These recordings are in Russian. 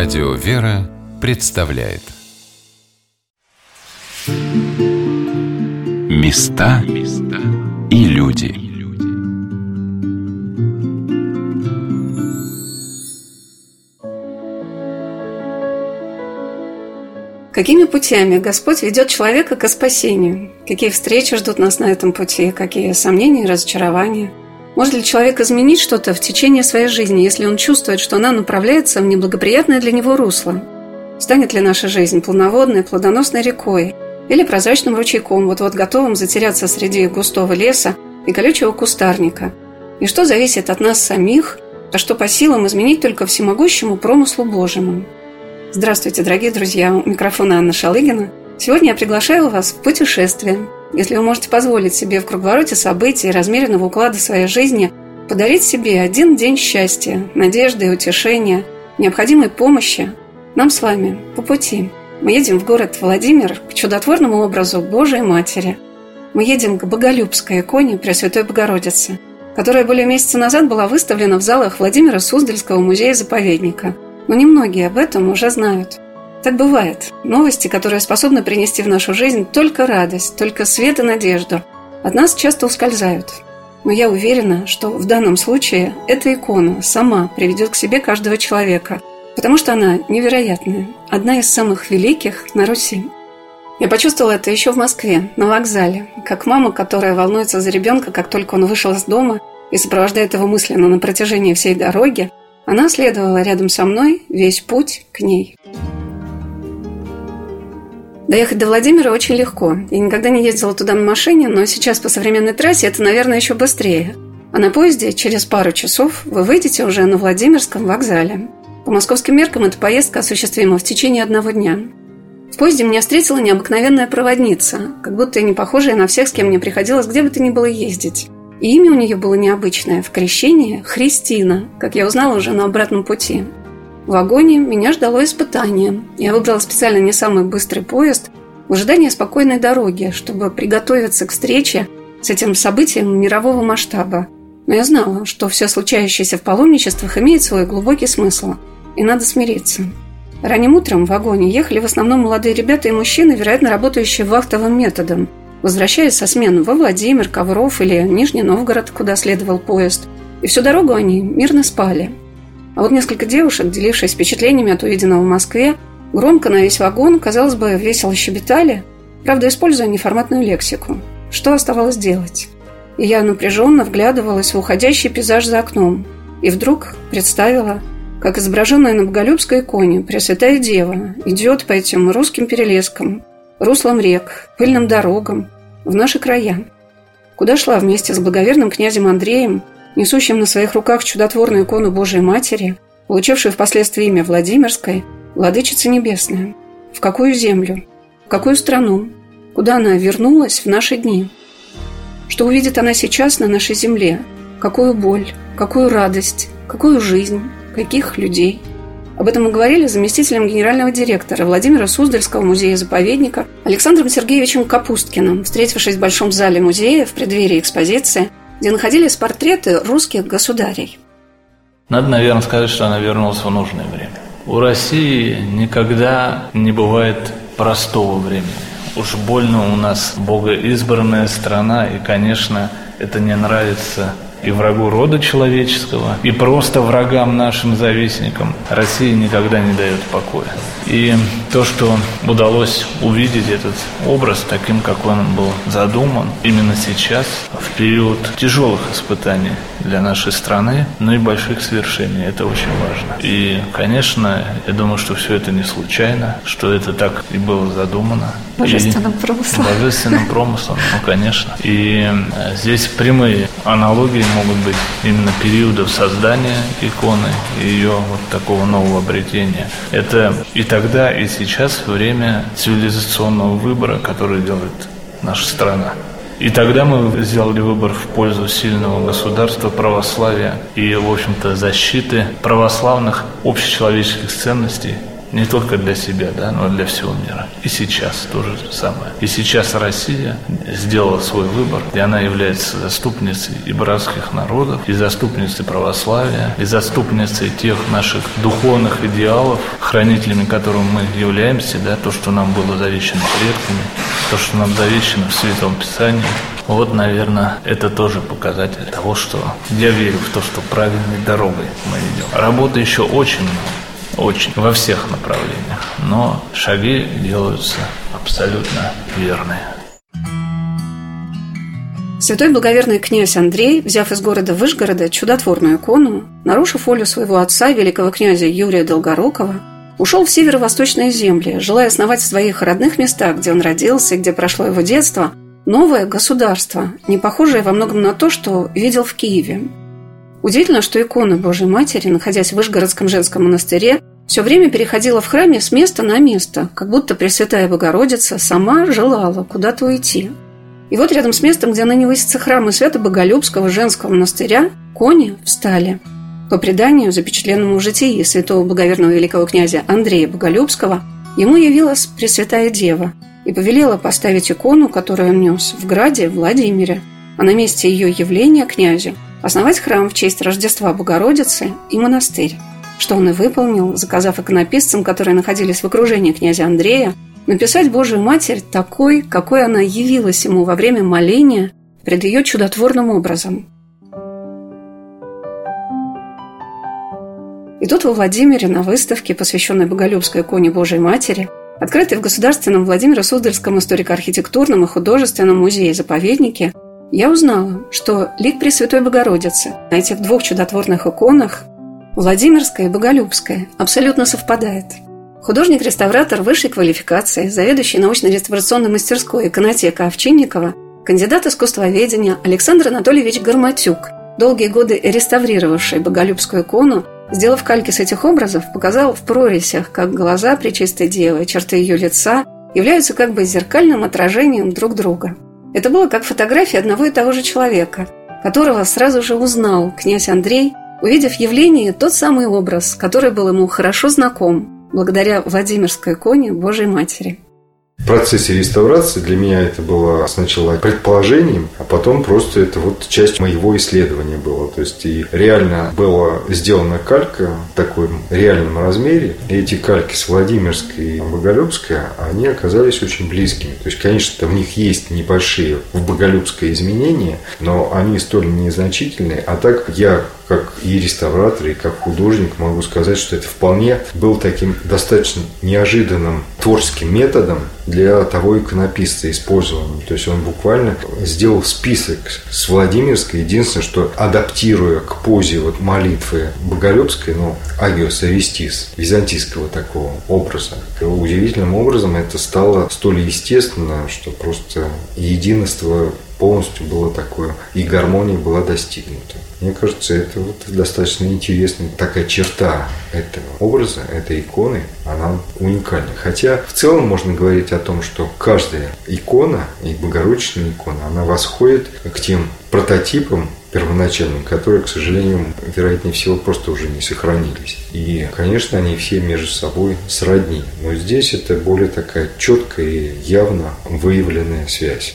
Радио «Вера» представляет Места и люди. Какими путями Господь ведет человека ко спасению? Какие встречи ждут нас на этом пути? Какие сомнения и разочарования? Может ли человек изменить что-то в течение своей жизни, если он чувствует, что она направляется в неблагоприятное для него русло? Станет ли наша жизнь полноводной, плодоносной рекой или прозрачным ручейком, вот-вот готовым затеряться среди густого леса и колючего кустарника? И что зависит от нас самих, а что по силам изменить только всемогущему промыслу Божьему? Здравствуйте, дорогие друзья! У микрофона Анна Шалыгина. Сегодня я приглашаю вас в путешествие. Если вы можете позволить себе в круговороте событий и размеренного уклада своей жизни подарить себе один день счастья, надежды и утешения, необходимой помощи, нам с вами по пути. Мы едем в город Владимир к чудотворному образу Божией Матери. Мы едем к Боголюбской иконе Пресвятой Богородицы, которая более месяца назад была выставлена в залах Владимира Суздальского музея-заповедника. Но немногие об этом уже знают. Так бывает. Новости, которые способны принести в нашу жизнь только радость, только свет и надежду, от нас часто ускользают. Но я уверена, что в данном случае эта икона сама приведет к себе каждого человека, потому что она невероятная, одна из самых великих на Руси. Я почувствовала это еще в Москве, на вокзале, как мама, которая волнуется за ребенка, как только он вышел из дома и сопровождает его мысленно на протяжении всей дороги. Она следовала рядом со мной весь путь к ней. Доехать до Владимира очень легко. Я никогда не ездила туда на машине, но сейчас по современной трассе это, наверное, еще быстрее. А на поезде через пару часов вы выйдете уже на Владимирском вокзале. По московским меркам эта поездка осуществима в течение одного дня. В поезде меня встретила необыкновенная проводница, как будто не похожая на всех, с кем мне приходилось где бы то ни было ездить. И имя у нее было необычное. В крещении – Христина, как я узнала уже на обратном пути. В вагоне меня ждало испытание. Я выбрала специально не самый быстрый поезд в ожидании спокойной дороги, чтобы приготовиться к встрече с этим событием мирового масштаба. Но я знала, что все случающееся в паломничествах имеет свой глубокий смысл, и надо смириться. Ранним утром в вагоне ехали в основном молодые ребята и мужчины, вероятно, работающие вахтовым методом, возвращаясь со смены во Владимир, Ковров или Нижний Новгород, куда следовал поезд. И всю дорогу они мирно спали. А вот несколько девушек, делившись впечатлениями от увиденного в Москве, громко на весь вагон, казалось бы, весело щебетали, правда, используя неформатную лексику. Что оставалось делать? И я напряженно вглядывалась в уходящий пейзаж за окном. И вдруг представила, как изображенная на Боголюбской иконе Пресвятая Дева идет по этим русским перелескам, руслам рек, пыльным дорогам, в наши края. Куда шла вместе с благоверным князем Андреем, несущим на своих руках чудотворную икону Божией Матери, получившую впоследствии имя Владимирской, Владычица Небесная. В какую землю? В какую страну? Куда она вернулась в наши дни? Что увидит она сейчас на нашей земле? Какую боль? Какую радость? Какую жизнь? Каких людей? Об этом мы говорили с заместителем генерального директора Владимира Суздальского музея-заповедника Александром Сергеевичем Капусткиным, встретившись в большом зале музея в преддверии экспозиции, где находились портреты русских государей. Надо, наверное, сказать, что она вернулась в нужное время. У России никогда не бывает простого времени. Уж больно у нас богоизбранная страна, и, конечно, это не нравится и врагу рода человеческого, и просто врагам нашим завистникам. Россия никогда не дает покоя. И то, что удалось увидеть этот образ таким, как он был задуман, именно сейчас, в период тяжелых испытаний для нашей страны, но и больших свершений, это очень важно. И, конечно, я думаю, что все это не случайно, что это так и было задумано. Божественным промыслом. Божественным промыслом, конечно. И здесь прямые аналогии могут быть именно периодов создания иконы и ее вот такого нового обретения. Это и тогда, и сейчас время цивилизационного выбора, который делает наша страна. И тогда мы сделали выбор в пользу сильного государства, православия и, в общем-то, защиты православных общечеловеческих ценностей, Не только для себя, но и для всего мира. И сейчас то же самое. И сейчас Россия сделала свой выбор, и она является заступницей и братских народов, и заступницей православия, и заступницей тех наших духовных идеалов, хранителями которым мы являемся, то, что нам было завещено предками, то, что нам завещано в Святом Писании. Вот, наверное, это тоже показатель того, что я верю в то, что правильной дорогой мы идем. Работы еще очень много. Очень. Во всех направлениях. Но шаги делаются абсолютно верные. Святой благоверный князь Андрей, взяв из города Вышгорода чудотворную икону, нарушив волю своего отца, великого князя Юрия Долгорукова, ушел в северо-восточные земли, желая основать в своих родных местах, где он родился и где прошло его детство, новое государство, не похожее во многом на то, что видел в Киеве. Удивительно, что икона Божьей Матери, находясь в Вышгородском женском монастыре, все время переходила в храме с места на место, как будто Пресвятая Богородица сама желала куда-то уйти. И вот рядом с местом, где ныне высится храм Свято-Боголюбского женского монастыря, кони встали. По преданию, запечатленному в житии святого благоверного великого князя Андрея Боголюбского, ему явилась Пресвятая Дева и повелела поставить икону, которую он нес, в граде Владимире, а на месте ее явления князю основать храм в честь Рождества Богородицы и монастырь, что он и выполнил, заказав иконописцам, которые находились в окружении князя Андрея, написать Божию Матерь такой, какой она явилась ему во время моления пред ее чудотворным образом. И тут во Владимире на выставке, посвященной Боголюбской иконе Божией Матери, открытой в Государственном Владимиро-Суздальском историко-архитектурном и художественном музее-заповеднике, я узнала, что лик Пресвятой Богородицы на этих двух чудотворных иконах, Владимирская и Боголюбская, абсолютно совпадает. Художник-реставратор высшей квалификации, заведующий научно-реставрационной мастерской иконотека Овчинникова, кандидат искусствоведения Александр Анатольевич Горматюк, долгие годы реставрировавший Боголюбскую икону, сделав кальки с этих образов, показал в прорезях, как глаза Пречистой Девы, черты ее лица являются как бы зеркальным отражением друг друга. Это было как фотография одного и того же человека, которого сразу же узнал князь Андрей, увидев в явлении тот самый образ, который был ему хорошо знаком, благодаря Владимирской иконе Божией Матери. В процессе реставрации для меня это было сначала предположением, а потом просто это вот часть моего исследования было. То есть и реально была сделана калька в таком реальном размере. И эти кальки с Владимирской и Боголюбской, они оказались очень близкими. То есть, конечно, в них есть небольшие в Боголюбской изменения, но они столь незначительные. А так я, как и реставратор, и как художник, могу сказать, что это вполне был таким достаточно неожиданным творческим методом для того иконописца использованным. То есть он буквально сделал список с Владимирской, единственное, что адаптируя к позе вот молитвы Боголюбской, агиос авестис, византийского такого образа. Удивительным образом это стало столь естественно, что просто единство полностью было такое, и гармония была достигнута. Мне кажется, это вот достаточно интересная такая черта этого образа, этой иконы, она уникальна. Хотя в целом можно говорить о том, что каждая икона, и Богородичная икона, она восходит к тем прототипам первоначальным, которые, к сожалению, вероятнее всего, просто уже не сохранились. И, конечно, они все между собой сродни. Но здесь это более такая четкая и явно выявленная связь.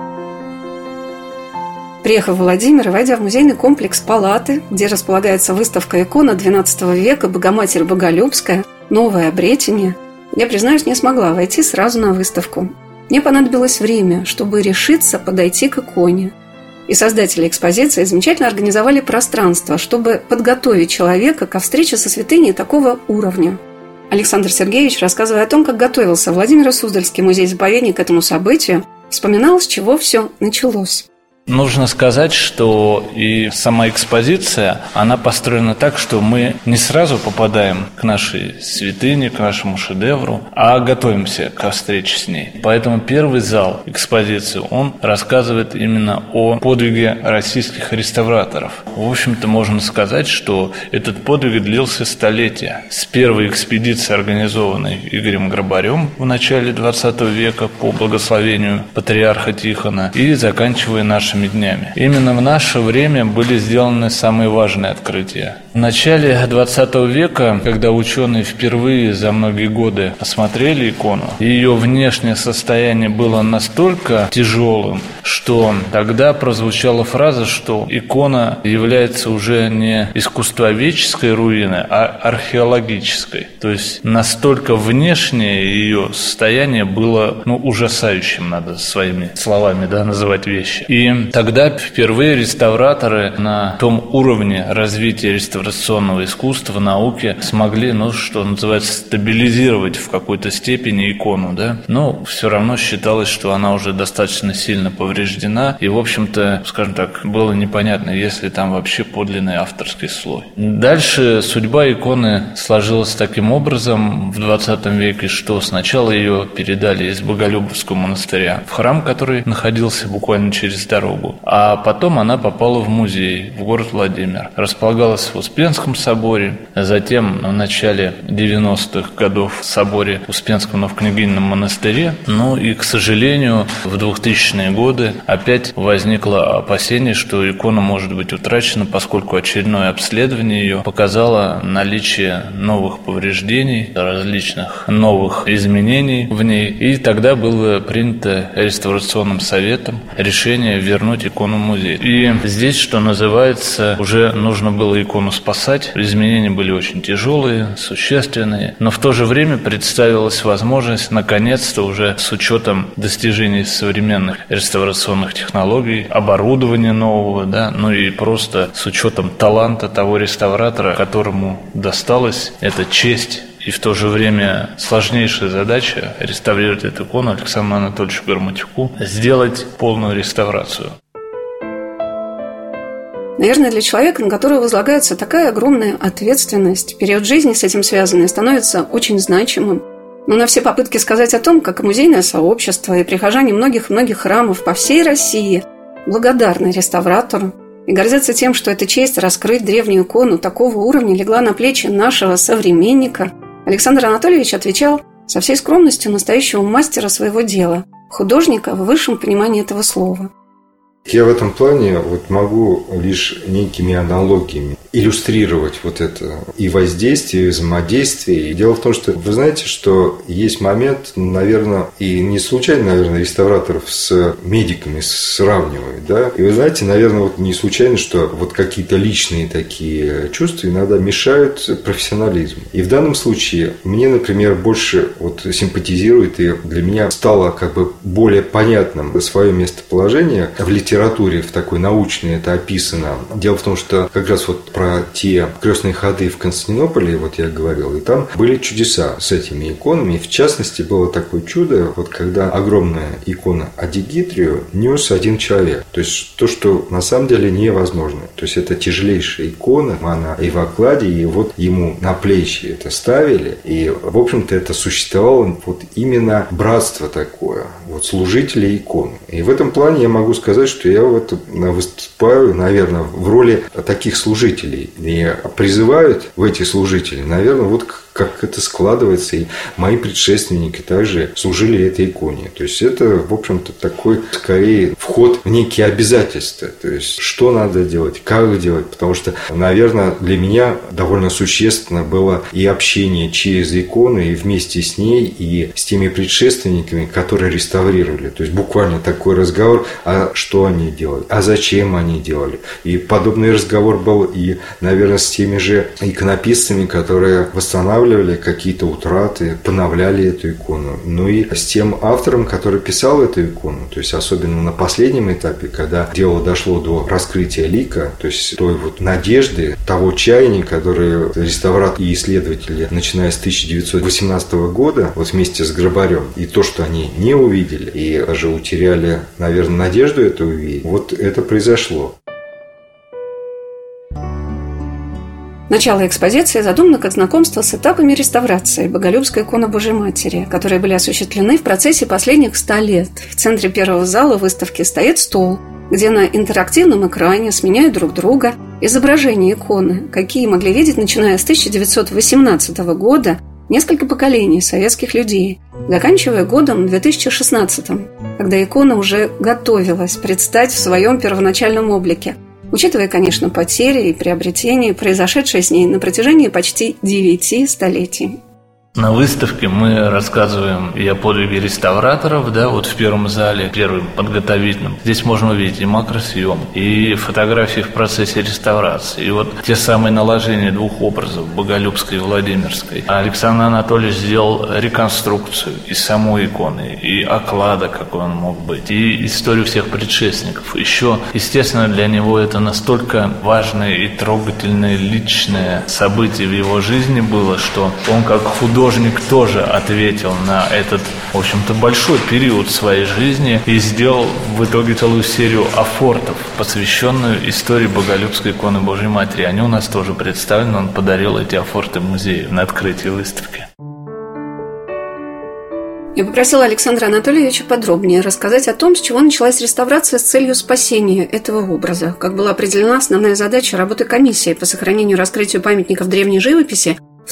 Приехав в Владимир и войдя в музейный комплекс Палаты, где располагается выставка икона XII века Богоматерь Боголюбская «Новое обретение», я, признаюсь, не смогла войти сразу на выставку. Мне понадобилось время, чтобы решиться подойти к иконе. И создатели экспозиции замечательно организовали пространство, чтобы подготовить человека ко встрече со святыней такого уровня. Александр Сергеевич, рассказывая о том, как готовился Владимиро-Суздальский музей-заповедник к этому событию, вспоминал, с чего все началось. Нужно сказать, что и сама экспозиция, она построена так, что мы не сразу попадаем к нашей святыне, к нашему шедевру, а готовимся ко встрече с ней. Поэтому первый зал экспозиции, он рассказывает именно о подвиге российских реставраторов. В общем-то, можно сказать, что этот подвиг длился столетия. С первой экспедиции, организованной Игорем Грабарем в начале XX века по благословению патриарха Тихона, и заканчивая нашей нашими днями. Именно в наше время были сделаны самые важные открытия. В начале XX века, когда ученые впервые за многие годы осмотрели икону, ее внешнее состояние было настолько тяжелым, что тогда прозвучала фраза, что икона является уже не искусствоведческой руиной, а археологической. То есть настолько внешнее ее состояние было ужасающим, надо своими словами называть вещи. И тогда впервые реставраторы на том уровне развития реставрационного искусства, науки смогли, что называется, стабилизировать в какой-то степени икону, но все равно считалось, что она уже достаточно сильно повреждена, и, в общем-то, скажем так, было непонятно, есть ли там вообще подлинный авторский слой. Дальше судьба иконы сложилась таким образом в 20 веке, что сначала ее передали из Боголюбовского монастыря в храм, который находился буквально через дорогу, а потом она попала в музей, в город Владимир. Располагалась в Успенском соборе, затем в начале 90-х годов в соборе Успенском, но в Княгинином монастыре. И, к сожалению, в 2000-е годы опять возникло опасение, что икона может быть утрачена, поскольку очередное обследование ее показало наличие новых повреждений, различных новых изменений в ней. И тогда было принято реставрационным советом решение вернуть икону в музей. И здесь, что называется, уже нужно было икону спасать. Изменения были очень тяжелые, существенные, но в то же время представилась возможность, наконец-то, уже с учетом достижений современных реставрационных технологий, оборудования нового, и просто с учетом таланта того реставратора, которому досталась эта честь и в то же время сложнейшая задача реставрировать эту икону Александру Анатольевичу Громатюку, сделать полную реставрацию. Наверное, для человека, на которого возлагается такая огромная ответственность, период жизни с этим связанный становится очень значимым. Но на все попытки сказать о том, как и музейное сообщество, и прихожане многих-многих храмов по всей России благодарны реставратору и гордятся тем, что эта честь раскрыть древнюю икону такого уровня легла на плечи нашего современника, Александр Анатольевич отвечал со всей скромностью настоящего мастера своего дела, художника в высшем понимании этого слова. Я в этом плане могу лишь некими аналогиями иллюстрировать это и воздействие, и взаимодействие. И дело в том, что вы знаете, что есть момент, наверное, и не случайно, наверное, реставраторов с медиками сравнивают, И вы знаете, наверное, не случайно, что какие-то личные такие чувства иногда мешают профессионализму. И в данном случае мне, например, больше симпатизирует, и для меня стало более понятным свое местоположение в литературе, в такой научной это описано. Дело в том, что как раз про те крестные ходы в Константинополе, я говорил, и там были чудеса с этими иконами. И в частности, было такое чудо, когда огромная икона Адигитрию нес один человек. То есть, то, что на самом деле невозможно. То есть, это тяжелейшая икона, она и в окладе, и ему на плечи это ставили. И, в общем-то, это существовало именно братство такое, служителей иконы. И в этом плане я могу сказать, что я выступаю, наверное, в роли таких служителей. И призывают в эти служители, наверное, как это складывается. И мои предшественники также служили этой иконе. То есть, это, в общем-то, такой, скорее, вход в некие обязательства. То есть, что надо делать, как делать. Потому что, наверное, для меня довольно существенно было и общение через иконы, и вместе с ней, и с теми предшественниками, которые реставрировали. То есть, буквально такой разговор, а что они делали, а зачем они делали. И подобный разговор был и, наверное, с теми же иконописцами, которые восстанавливали какие-то утраты, поновляли эту икону. И с тем автором, который писал эту икону, то есть особенно на последнем этапе, когда дело дошло до раскрытия лика, то есть той надежды, того чаяния, которое реставраторы и исследователи, начиная с 1918 года, вместе с Грабарем, и то, что они не увидели, и даже утеряли, наверное, надежду это увидеть, это произошло. Начало экспозиции задумано как знакомство с этапами реставрации Боголюбской иконы Божией Матери, которые были осуществлены в процессе последних 100 лет. В центре первого зала выставки стоит стол, где на интерактивном экране сменяют друг друга изображения иконы, какие могли видеть, начиная с 1918 года, несколько поколений советских людей, заканчивая годом 2016, когда икона уже готовилась предстать в своем первоначальном облике, учитывая, конечно, потери и приобретения, произошедшие с ней на протяжении почти 9 столетий. На выставке мы рассказываем и о подвиге реставраторов, да, вот в первом зале, первым подготовительным. Здесь можно увидеть и макросъем, и фотографии в процессе реставрации, и вот те самые наложения двух образов, Боголюбской и Владимирской. Александр Анатольевич сделал реконструкцию и самой иконы, и оклада, какой он мог быть, и историю всех предшественников. Еще, естественно, для него это настолько важное и трогательное личное событие в его жизни было, что он как художник тоже ответил на этот, в общем-то, большой период своей жизни и сделал в итоге целую серию афортов, посвященную истории Боголюбской иконы Божьей Матери. Они у нас тоже представлены, он подарил эти афорты музею на открытии выставки. Я попросила Александра Анатольевича подробнее рассказать о том, с чего началась реставрация с целью спасения этого образа, как была определена основная задача работы комиссии по сохранению и раскрытию памятников древней живописи в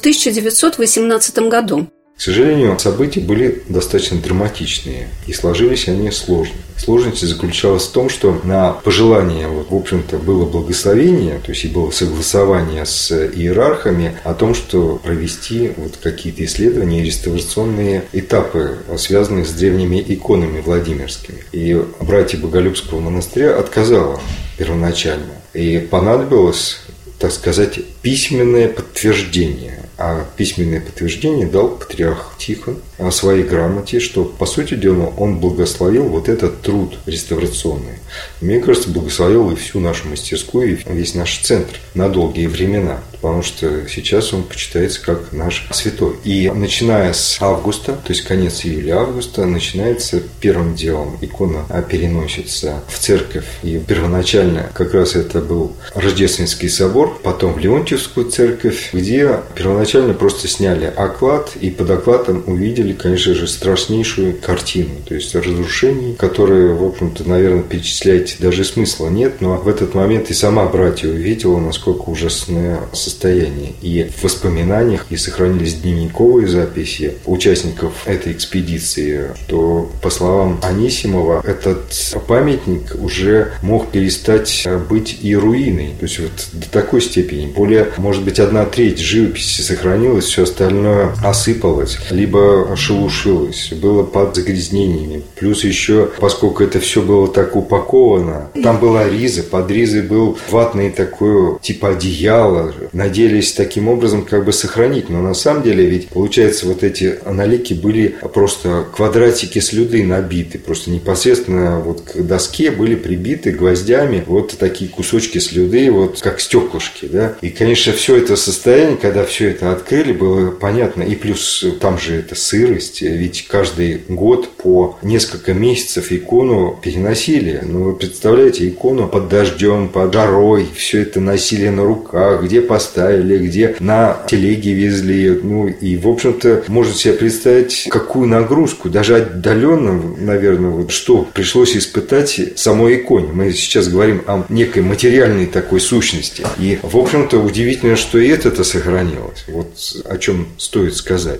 1918 году. К сожалению, события были достаточно драматичные, и сложились они сложно. Сложность заключалась в том, что на пожелание, в общем-то, было благословение, то есть и было согласование с иерархами о том, что провести какие-то исследования и реставрационные этапы, связанные с древними иконами владимирскими. И братья Боголюбского монастыря отказало первоначально, и понадобилось, так сказать, письменное подтверждение. А письменное подтверждение дал патриарх Тихон о своей грамоте, что, по сути дела, он благословил этот труд реставрационный. Мне кажется, благословил и всю нашу мастерскую, и весь наш центр на долгие времена, потому что сейчас он почитается как наш святой. И начиная с августа, то есть конец июля-августа, начинается первым делом. Икона переносится в церковь. И первоначально как раз это был Рождественский собор, потом в Леонтьевскую церковь, где первоначально просто сняли оклад, и под окладом увидели, конечно же, страшнейшую картину. То есть разрушений, которые, в общем-то, наверное, перечислять даже смысла нет, но в этот момент и сама братья увидела, насколько ужасное состояние. И в воспоминаниях и сохранились дневниковые записи участников этой экспедиции, что, по словам Анисимова, этот памятник уже мог перестать быть и руиной. То есть до такой степени. Более, может быть, 1/3 живописи сохранилась, все остальное осыпалось, либо шелушилось, было под загрязнениями. Плюс еще, поскольку это все было так упаковано, там была риза, под ризой был ватный такой типа одеяло. Надеялись таким образом сохранить. Но на самом деле ведь, получается, эти аналики были просто квадратики слюды набиты. Просто непосредственно к доске были прибиты гвоздями такие кусочки слюды, как стеклышки. Да? И, конечно, все это состояние, когда все это открыли, было понятно. И плюс там же это сырость. Ведь каждый год по несколько месяцев икону переносили. Ну, вы представляете, икону под дождем, под жарой. Все это носили на руках, где поставили, где на телеге везли. Ну, и, в общем-то, можно себе представить, какую нагрузку, даже отдаленно, наверное, что пришлось испытать самой иконе. Мы сейчас говорим о некой материальной такой сущности. И, в общем-то, удивительно, что и это сохранилось. О чем стоит сказать.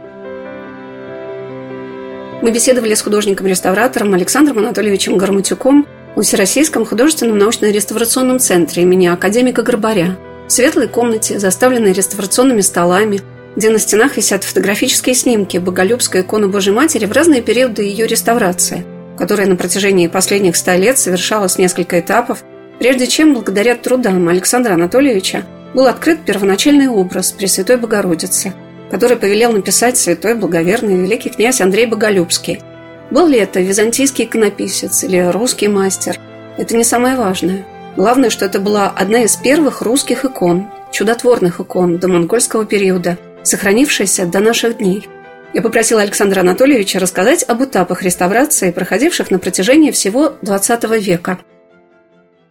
Мы беседовали с художником-реставратором Александром Анатольевичем Гарматюком в Всероссийском художественном научно-реставрационном центре имени академика Горбаря, в светлой комнате, заставленной реставрационными столами, где на стенах висят фотографические снимки Боголюбской иконы Божьей Матери в разные периоды ее реставрации, которая на протяжении последних 100 лет совершалась несколько этапов, прежде чем, благодаря трудам Александра Анатольевича, был открыт первоначальный образ Пресвятой Богородицы, который повелел написать святой благоверный великий князь Андрей Боголюбский. Был ли это византийский иконописец или русский мастер? Это не самое важное. Главное, что это была одна из первых русских икон, чудотворных икон до монгольского периода, сохранившаяся до наших дней. Я попросила Александра Анатольевича рассказать об этапах реставрации, проходивших на протяжении всего XX века.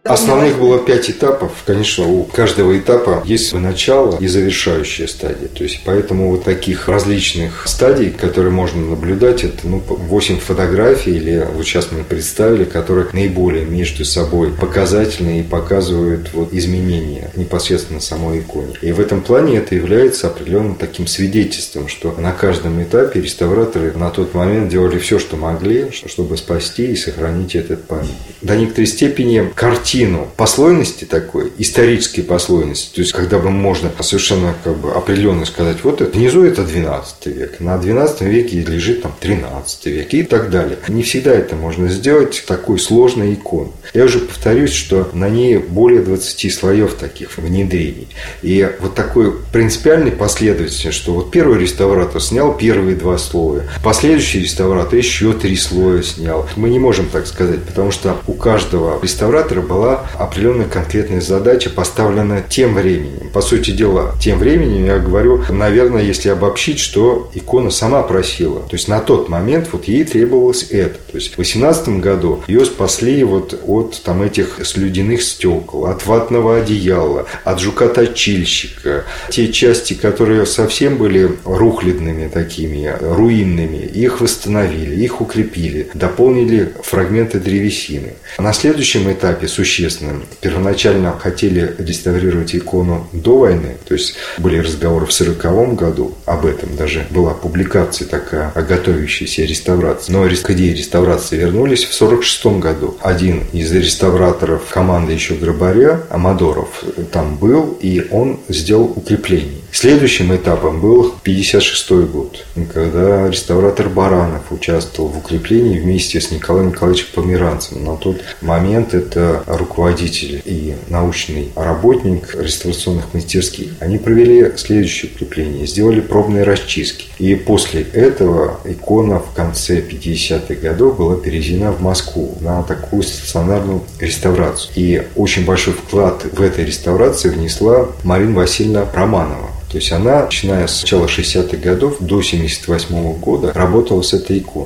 Основных было 5 этапов. Конечно, у каждого этапа есть начало и завершающая стадия. То есть, поэтому вот таких различных стадий, которые можно наблюдать, это 8 фотографий, или вот сейчас мы представили, которые наиболее между собой показательны и показывают вот изменения непосредственно самой иконе. И в этом плане это является определенным таким свидетельством, что на каждом этапе реставраторы на тот момент делали все, что могли, чтобы спасти и сохранить этот памятник. До некоторой степени картину послойности такой, исторической послойности, то есть когда бы можно совершенно определенно сказать, вот это, внизу это 12 век, на 12 веке лежит там 13 век и так далее. Не всегда это можно сделать в такой сложной иконе. Я уже повторюсь, что на ней более 20 слоев таких внедрений. И вот такой принципиальной последовательности, что вот первый реставратор снял первые 2 слоя, последующий реставратор еще 3 слоя снял. Мы не можем так сказать, потому что у каждого реставратора была определенная конкретная задача, поставлена тем временем. По сути дела, тем временем я говорю, наверное, если обобщить, что икона сама просила. То есть на тот момент вот ей требовалось это. То есть в 18 году ее спасли вот от там этих слюдяных стекол, от ватного одеяла, от жука-точильщика. Те части, которые совсем были рухлядными такими, руинными, их восстановили, их укрепили, дополнили фрагменты древесины. На следующем этапе существенным первоначально хотели реставрировать икону до войны, то есть были разговоры в 1940 году об этом, даже была публикация такая о готовящейся реставрации. Но к идее реставрации вернулись в 1946 году. Один из реставраторов команды еще Грабаря, Амадоров, там был, и он сделал укрепление. Следующим этапом был 1956 год, когда реставратор Баранов участвовал в укреплении вместе с Николаем Николаевичем Померанцем. На тот момент это руководитель и научный работник реставрационных мастерских. Они провели следующее укрепление, сделали пробные расчистки. И после этого икона в конце 50-х годов была перевезена в Москву на такую стационарную реставрацию. И очень большой вклад в этой реставрации внесла Марина Васильевна Романова. То есть она, начиная с начала 60-х годов до 1978 года, работала с этой иконой.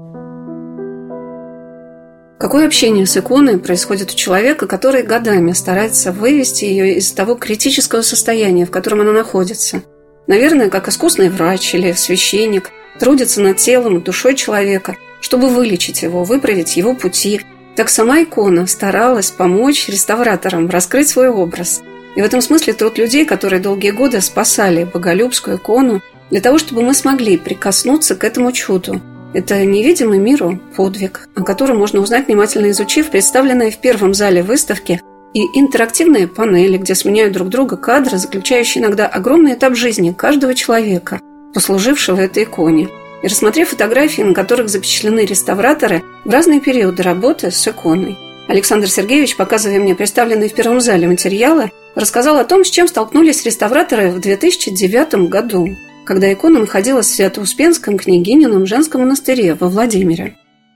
Какое общение с иконой происходит у человека, который годами старается вывести ее из того критического состояния, в котором она находится? Наверное, как искусный врач или священник трудится над телом и душой человека, чтобы вылечить его, выправить его пути. Так сама икона старалась помочь реставраторам раскрыть свой образ. И в этом смысле труд людей, которые долгие годы спасали Боголюбскую икону, для того, чтобы мы смогли прикоснуться к этому чуду. Это невидимый миру подвиг, о котором можно узнать, внимательно изучив представленные в первом зале выставки и интерактивные панели, где сменяют друг друга кадры, заключающие иногда огромный этап жизни каждого человека, послужившего этой иконе. И рассмотрев фотографии, на которых запечатлены реставраторы в разные периоды работы с иконой. Александр Сергеевич, показывая мне представленные в первом зале материалы, рассказал о том, с чем столкнулись реставраторы в 2009 году, когда икона находилась в Свято-Успенском княгинином женском монастыре во Владимире.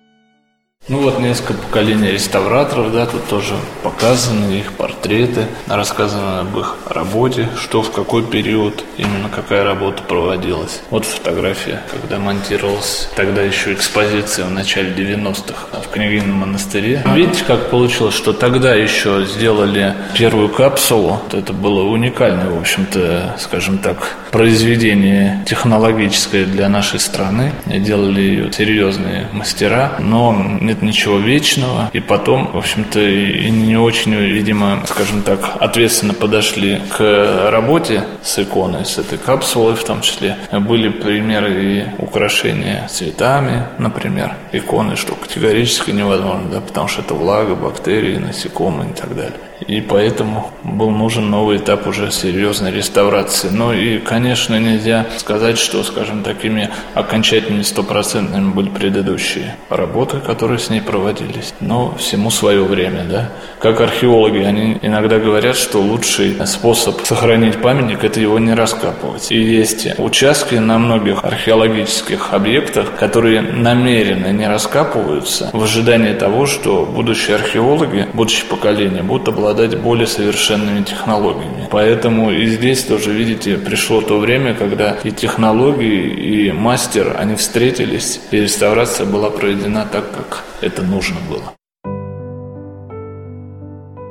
Несколько поколений реставраторов, тут тоже показаны их портреты, рассказано об их работе, что в какой период, именно какая работа проводилась. Вот фотография, когда монтировалась тогда еще экспозиция в начале 90-х в княгинином монастыре. Видите, как получилось, что тогда еще сделали первую капсулу. Это было уникальное, в общем-то, скажем так, произведение технологическое для нашей страны. Делали ее серьезные мастера, но нет ничего вечного. И потом, в общем-то, и не очень, видимо, скажем так, ответственно подошли к работе с иконой, с этой капсулой в том числе. Были примеры и украшения цветами, например, иконы, что категорически невозможно, потому что это влага, бактерии, насекомые и так далее. И поэтому был нужен новый этап уже серьезной реставрации. И, конечно, нельзя сказать, что, скажем, такими окончательными, стопроцентными были предыдущие работы, которые с ней проводились. Но всему свое время, Как археологи, они иногда говорят, что лучший способ сохранить памятник – это его не раскапывать. И есть участки на многих археологических объектах, которые намеренно не раскапываются в ожидании того, что будущие археологи, будущее поколение будут обладать более совершенными технологиями. Поэтому и здесь тоже, видите, пришло то время, когда и технологии, и мастер, они встретились, и реставрация была проведена так, как это нужно было.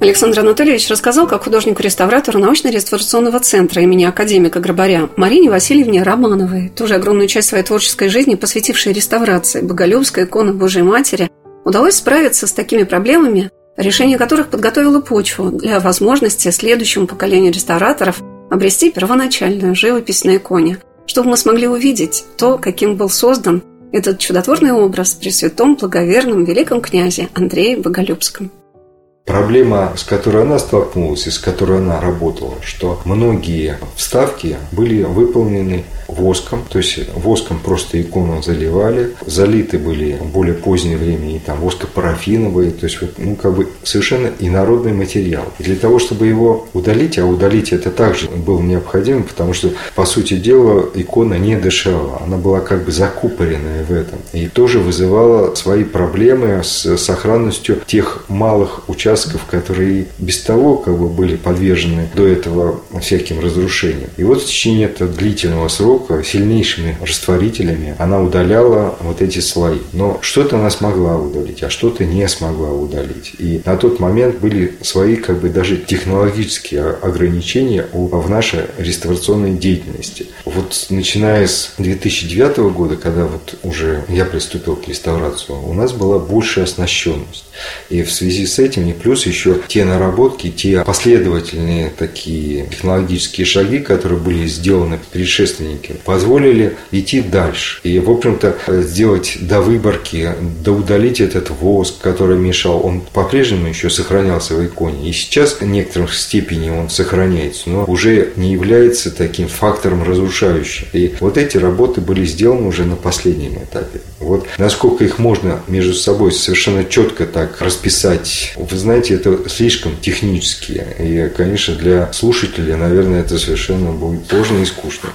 Александр Анатольевич рассказал, как художнику-реставратору научно-реставрационного центра имени академика Грабаря Марине Васильевне Романовой, тоже огромную часть своей творческой жизни посвятившей реставрации Боголюбской иконы Божией Матери, удалось справиться с такими проблемами, решение которых подготовило почву для возможности следующему поколению реставраторов обрести первоначальную живопись на иконе, чтобы мы смогли увидеть то, каким был создан этот чудотворный образ при святом, благоверном великом князе Андрее Боголюбском. Проблема, с которой она столкнулась и с которой она работала, что многие вставки были выполнены воском, то есть воском просто икону заливали, залиты были в более позднее время и там воскопарафиновые, то есть совершенно инородный материал. И для того, чтобы его удалить, а удалить это также было необходимо, потому что, по сути дела, икона не дышала, она была закупоренная в этом. И тоже вызывала свои проблемы с сохранностью тех малых участков, которые без того были подвержены до этого всяким разрушениям. И вот в течение этого длительного срока сильнейшими растворителями она удаляла вот эти слои. Но что-то она смогла удалить, а что-то не смогла удалить. И на тот момент были свои даже технологические ограничения в нашей реставрационной деятельности. Вот начиная с 2009 года, когда уже я приступил к реставрации, у нас была большая оснащенность. И в связи с этим, и плюс еще те наработки, те последовательные такие технологические шаги, которые были сделаны предшественниками, позволили идти дальше. И, в общем-то, сделать до выборки, удалить этот воск, который мешал, он по-прежнему еще сохранялся в иконе. И сейчас в некоторой степени он сохраняется, но уже не является таким фактором разрушающим. И вот эти работы были сделаны уже на последнем этапе. Вот насколько их можно между собой совершенно четко так расписать, вы знаете, это слишком технически. И, конечно, для слушателя, наверное, это совершенно будет сложно и скучно.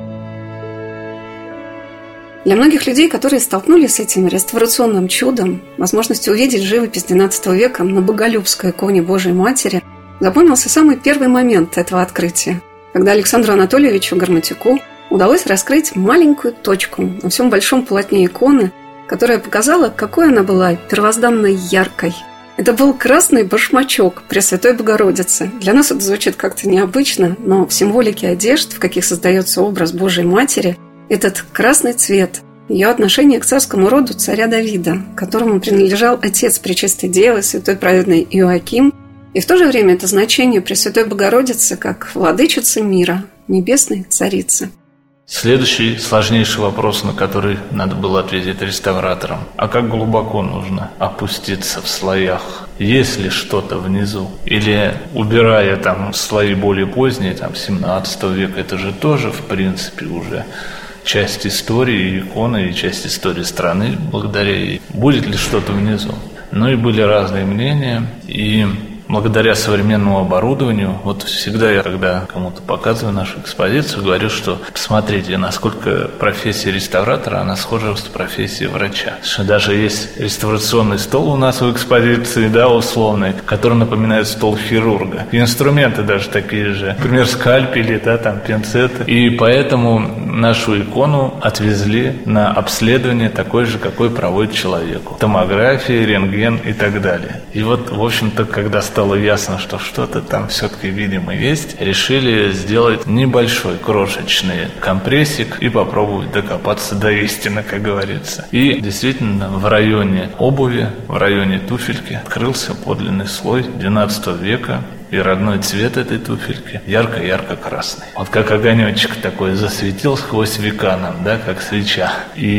Для многих людей, которые столкнулись с этим реставрационным чудом, возможностью увидеть живопись XII века на Боголюбской иконе Божией Матери, запомнился самый первый момент этого открытия, когда Александру Анатольевичу Гарматюку удалось раскрыть маленькую точку на всем большом полотне иконы, которая показала, какой она была первозданно яркой. Это был красный башмачок Пресвятой Богородицы. Для нас это звучит как-то необычно, но в символике одежд, в каких создается образ Божией Матери, этот красный цвет, ее отношение к царскому роду царя Давида, которому принадлежал отец Пречистой Девы, святой праведный Иоаким, и в то же время это значение Пресвятой Богородицы как владычицы мира, небесной царицы. Следующий сложнейший вопрос, на который надо было ответить реставраторам. А как глубоко нужно опуститься в слоях? Есть ли что-то внизу? Или, убирая слои более поздние, 17 века, это же тоже, в принципе, уже часть истории иконы и часть истории страны благодаря ей. Будет ли что-то внизу? И были разные мнения, и благодаря современному оборудованию, всегда я, когда кому-то показываю нашу экспозицию, говорю, что посмотрите, насколько профессия реставратора, она схожа с профессией врача. Что даже есть реставрационный стол у нас в экспозиции, условный, который напоминает стол хирурга. И инструменты даже такие же. Например, скальпели, пинцеты. И поэтому нашу икону отвезли на обследование такое же, какое проводит человеку. Томография, рентген и так далее. И в общем-то, когда стало ясно, что что-то там все-таки, видимо, есть, решили сделать небольшой, крошечный компрессик и попробовать докопаться до истины, как говорится. И действительно, в районе обуви, в районе туфельки открылся подлинный слой XII века, и родной цвет этой туфельки ярко-ярко красный. Как огонечек такой засветил сквозь века нам, как свеча.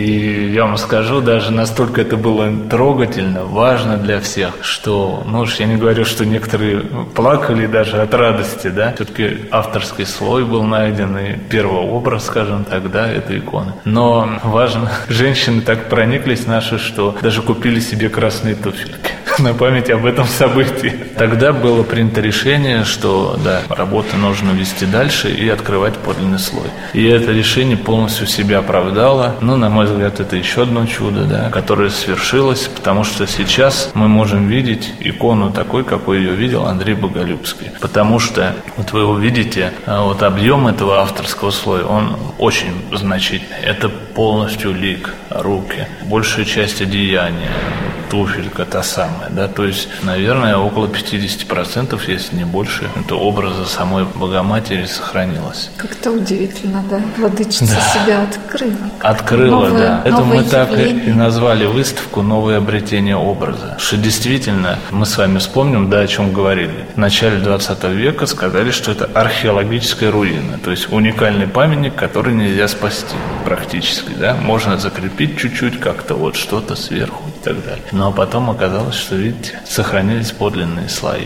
И я вам скажу, даже настолько это было трогательно, важно для всех, что, я не говорю, что некоторые плакали даже от радости, все-таки авторский слой был найден, и первый образ, скажем так, этой иконы. Но важно, женщины так прониклись наши, что даже купили себе красные туфельки на память об этом событии. Тогда было принято решение, что работу нужно вести дальше и открывать подлинный слой. И это решение полностью себя оправдало. На мой взгляд, это еще одно чудо, которое свершилось, потому что сейчас мы можем видеть икону такой, какой ее видел Андрей Боголюбский. Потому что, вы увидите, объем этого авторского слоя, он очень значительный. Это полностью лик, руки, большая часть одеяния, туфелька та самая, да, то есть, наверное, около 50%, если не больше, это образа самой Богоматери сохранилось. Как-то удивительно, да, владычица себя открыла. Открыла, да. Это мы так и назвали выставку «Новое обретение образа». Что действительно, мы с вами вспомним, да, о чем говорили. В начале 20 века сказали, что это археологическая руина, то есть уникальный памятник, который нельзя спасти практически, да. Можно закрепить чуть-чуть как-то вот что-то сверху и так далее. Но потом оказалось, что, видите, сохранились подлинные слои.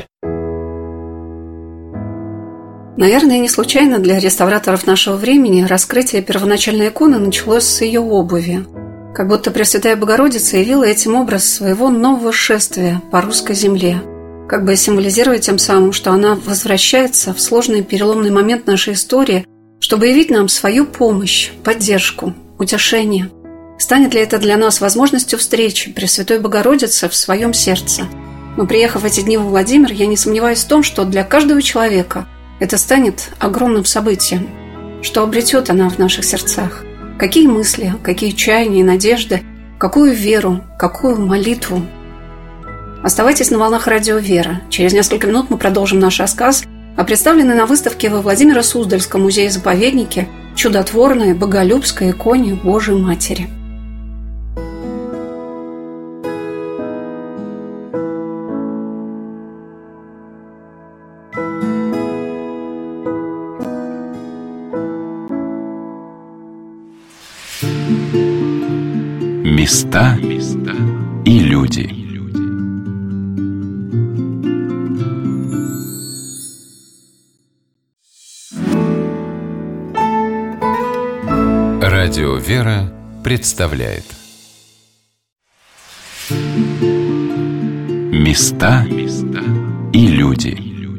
Наверное, не случайно для реставраторов нашего времени раскрытие первоначальной иконы началось с ее обуви. Как будто Пресвятая Богородица явила этим образ своего нового шествия по русской земле, как бы символизируя тем самым, что она возвращается в сложный переломный момент нашей истории, чтобы явить нам свою помощь, поддержку, утешение. Станет ли это для нас возможностью встречи Пресвятой Богородицы в своем сердце? Но приехав в эти дни во Владимир, я не сомневаюсь в том, что для каждого человека это станет огромным событием. Что обретет она в наших сердцах? Какие мысли, какие чаяния и надежды, какую веру, какую молитву? Оставайтесь на волнах радио «Вера». Через несколько минут мы продолжим наш рассказ о представленной на выставке во Владимиро-Суздальском музее-заповеднике чудотворной боголюбской иконе Божией Матери. Места и люди. Радио «Вера» представляет Места и люди.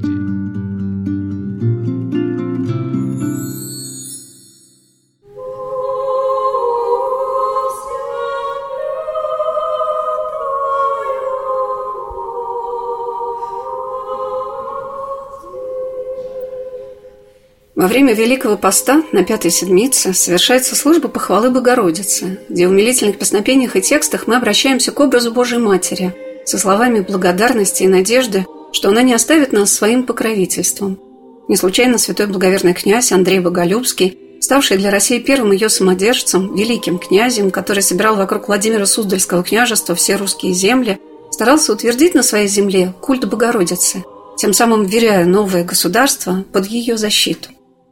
Во время Великого Поста на Пятой Седмице совершается служба похвалы Богородицы, где в умилительных песнопениях и текстах мы обращаемся к образу Божией Матери со словами благодарности и надежды, что она не оставит нас своим покровительством. Не случайно святой благоверный князь Андрей Боголюбский, ставший для России первым ее самодержцем, великим князем, который собирал вокруг Владимира Суздальского княжества все русские земли, старался утвердить на своей земле культ Богородицы, тем самым вверяя новое государство под ее защиту.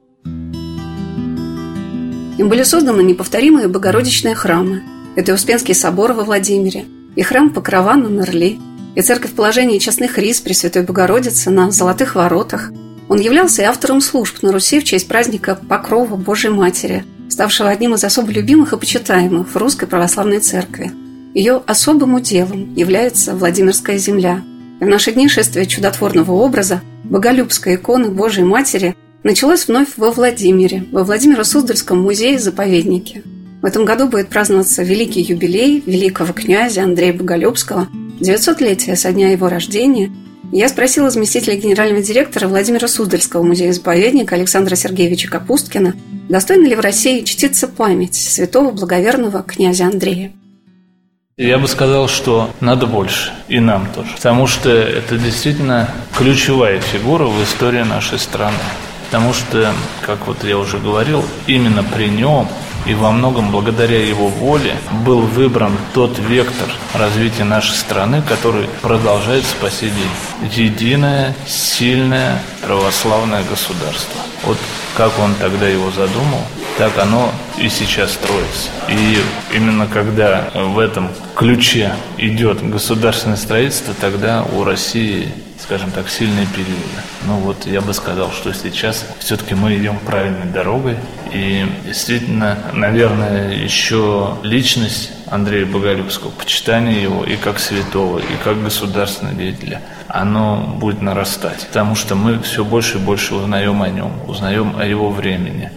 Им были созданы неповторимые богородичные храмы. Это и Успенский собор во Владимире, и храм Покрова на Нерли, и церковь Положения Честных Рис Пресвятой Богородицы на Золотых Воротах. Он являлся и автором служб на Руси в честь праздника Покрова Божией Матери, ставшего одним из особо любимых и почитаемых в Русской Православной Церкви. Ее особым уделом является Владимирская земля. И в наши дни шествие чудотворного образа боголюбской иконы Божией Матери началось вновь во Владимире, во Владимиро-Суздальском музее-заповеднике. В этом году будет праздноваться великий юбилей великого князя Андрея Боголюбского, 900-летие со дня его рождения. И я спросила заместителя генерального директора Владимиро-Суздальского музея-заповедника Александра Сергеевича Капусткина, достойна ли в России чтиться память святого благоверного князя Андрея. Я бы сказал, что надо больше, и нам тоже, потому что это действительно ключевая фигура в истории нашей страны. Потому что, как вот я уже говорил, именно при нем и во многом благодаря его воле был выбран тот вектор развития нашей страны, который продолжается по сей день. Единое, сильное, православное государство. Вот как он тогда его задумал, так оно и сейчас строится. И именно когда в этом ключе идет государственное строительство, тогда у России, скажем так, сильные периоды. Ну вот я бы сказал, что сейчас все-таки мы идем правильной дорогой. И действительно, наверное, еще личность Андрея Боголюбского, почитание его и как святого, и как государственного деятеля, оно будет нарастать. Потому что мы все больше и больше узнаем о нем, узнаем о его времени,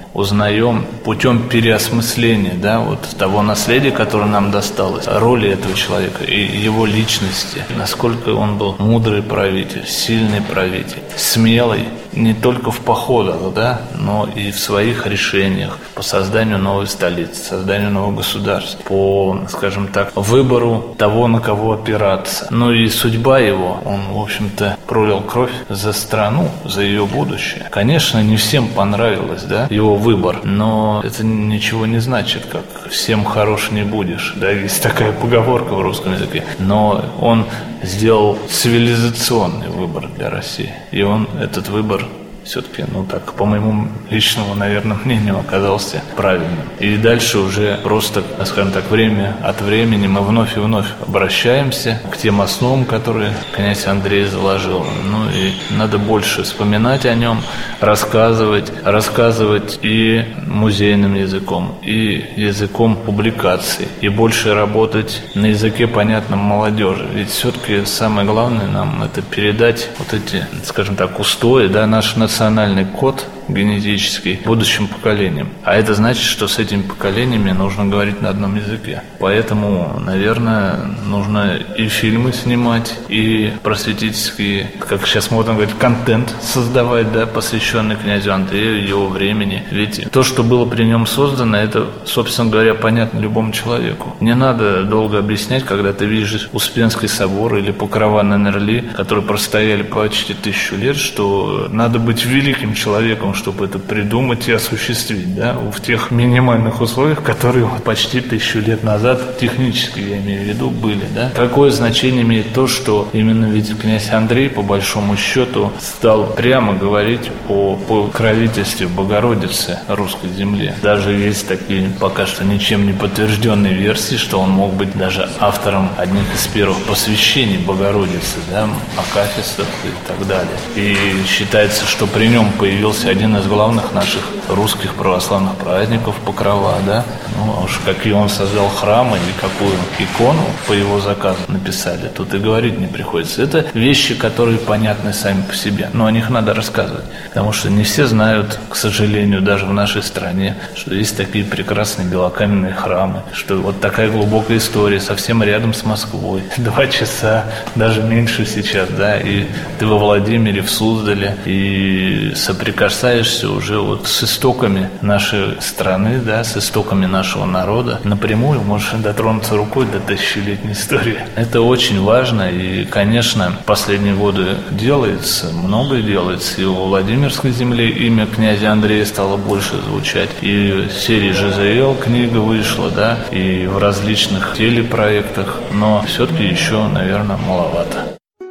узнаем путем переосмысления, да, вот того наследия, которое нам досталось, роли этого человека и его личности, насколько он был мудрый правитель, сильный правитель, смелый, не только в походах, да, но и в своих решениях по созданию новой столицы, созданию нового государства, по, скажем так, выбору того, на кого опираться. Ну и судьба его, он, в общем-то, пролил кровь за страну, за ее будущее. Конечно, не всем понравилось, да, его выбор, но это ничего не значит, как всем хорош не будешь, да, есть такая поговорка в русском языке, но он сделал цивилизационный выбор для России, и он этот выбор все-таки, ну так, по моему личному, наверное, мнению, оказался правильным. И дальше уже просто, скажем так, время от времени мы вновь и вновь обращаемся к тем основам, которые князь Андрей заложил. Ну и надо больше вспоминать о нем, рассказывать и музейным языком, и языком публикаций, и больше работать на языке, понятном молодежи. Ведь все-таки самое главное нам это передать вот эти, скажем так, устои, да, наш национальный код генетический будущим поколениям. А это значит, что с этими поколениями нужно говорить на одном языке. Поэтому, наверное, нужно и фильмы снимать, и просветительский, как сейчас модно говорить, контент создавать, да, посвященный князю Андрею, его времени. Ведь то, что было при нем создано, это, собственно говоря, понятно любому человеку. Не надо долго объяснять, когда ты видишь Успенский собор или Покрова на Нерли, которые простояли почти 1000 лет, что надо быть великим человеком, чтобы это придумать и осуществить, да, в тех минимальных условиях, которые почти 1000 лет назад, технически, я имею в виду, были, да. Какое значение имеет то, что именно ведь князь Андрей, по большому счету, стал прямо говорить о покровительстве Богородицы русской земли. Даже есть такие пока что ничем не подтвержденные версии, что он мог быть даже автором одних из первых посвящений Богородицы, да, акафистов и так далее. И считается, что при нем появился один из главных наших русских православных праздников Покрова, да. Ну, а уж какие он создал храмы и какую икону по его заказу написали, тут и говорить не приходится. Это вещи, которые понятны сами по себе, но о них надо рассказывать, потому что не все знают, к сожалению, даже в нашей стране, что есть такие прекрасные белокаменные храмы, что вот такая глубокая история совсем рядом с Москвой. 2 часа, даже меньше сейчас, да, и ты во Владимире, в Суздале, и соприкасаешься уже вот с истоками нашей страны, да, с истоками нашего народа. Напрямую можешь дотронуться рукой до 1000-летней истории. Это очень важно, и, конечно, в последние годы делается, многое делается, и во Владимирской земле имя князя Андрея стало больше звучать, и в серии «ЖЗЛ» книга вышла, да, и в различных телепроектах, но все-таки еще, наверное, маловато.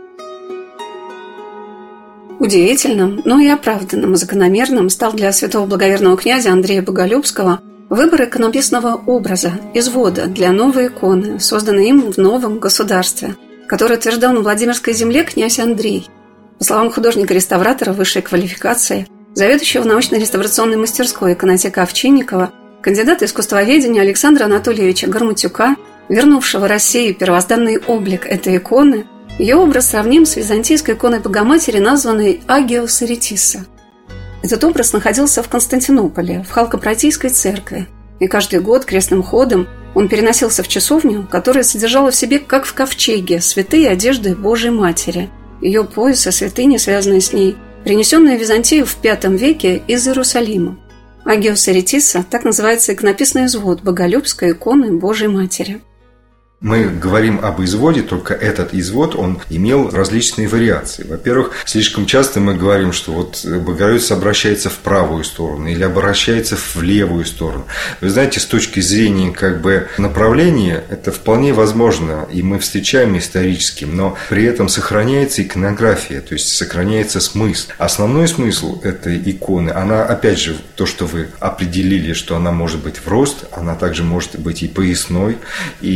Удивительным, но и оправданным и закономерным стал для святого благоверного князя Андрея Боголюбского выбор иконописного образа, извода для новой иконы, созданной им в новом государстве, которое утверждал на Владимирской земле князь Андрей. По словам художника-реставратора высшей квалификации, заведующего научно-реставрационной мастерской иконотека Овчинникова, кандидата искусствоведения Александра Анатольевича Горматюка, вернувшего России первозданный облик этой иконы, ее образ сравним с византийской иконой Богоматери, названной Агиос Эретиса. Этот образ находился в Константинополе, в Халкопратийской церкви, и каждый год крестным ходом он переносился в часовню, которая содержала в себе, как в ковчеге, святые одежды Божией Матери, ее пояс и святыни, связанные с ней, принесенные в Византию в V веке из Иерусалима. Агиос Эретиса – так называется иконописный извод Боголюбской иконы Божией Матери. Мы говорим об изводе, только этот извод, он имел различные вариации. Во-первых, слишком часто мы говорим, что вот Богородица обращается в правую сторону или обращается в левую сторону. Вы знаете, с точки зрения как бы направления, это вполне возможно, и мы встречаем исторически, но при этом сохраняется иконография, то есть сохраняется смысл. Основной смысл этой иконы, она, опять же, то, что вы определили, что она может быть в рост, она также может быть и поясной. И вы знаете,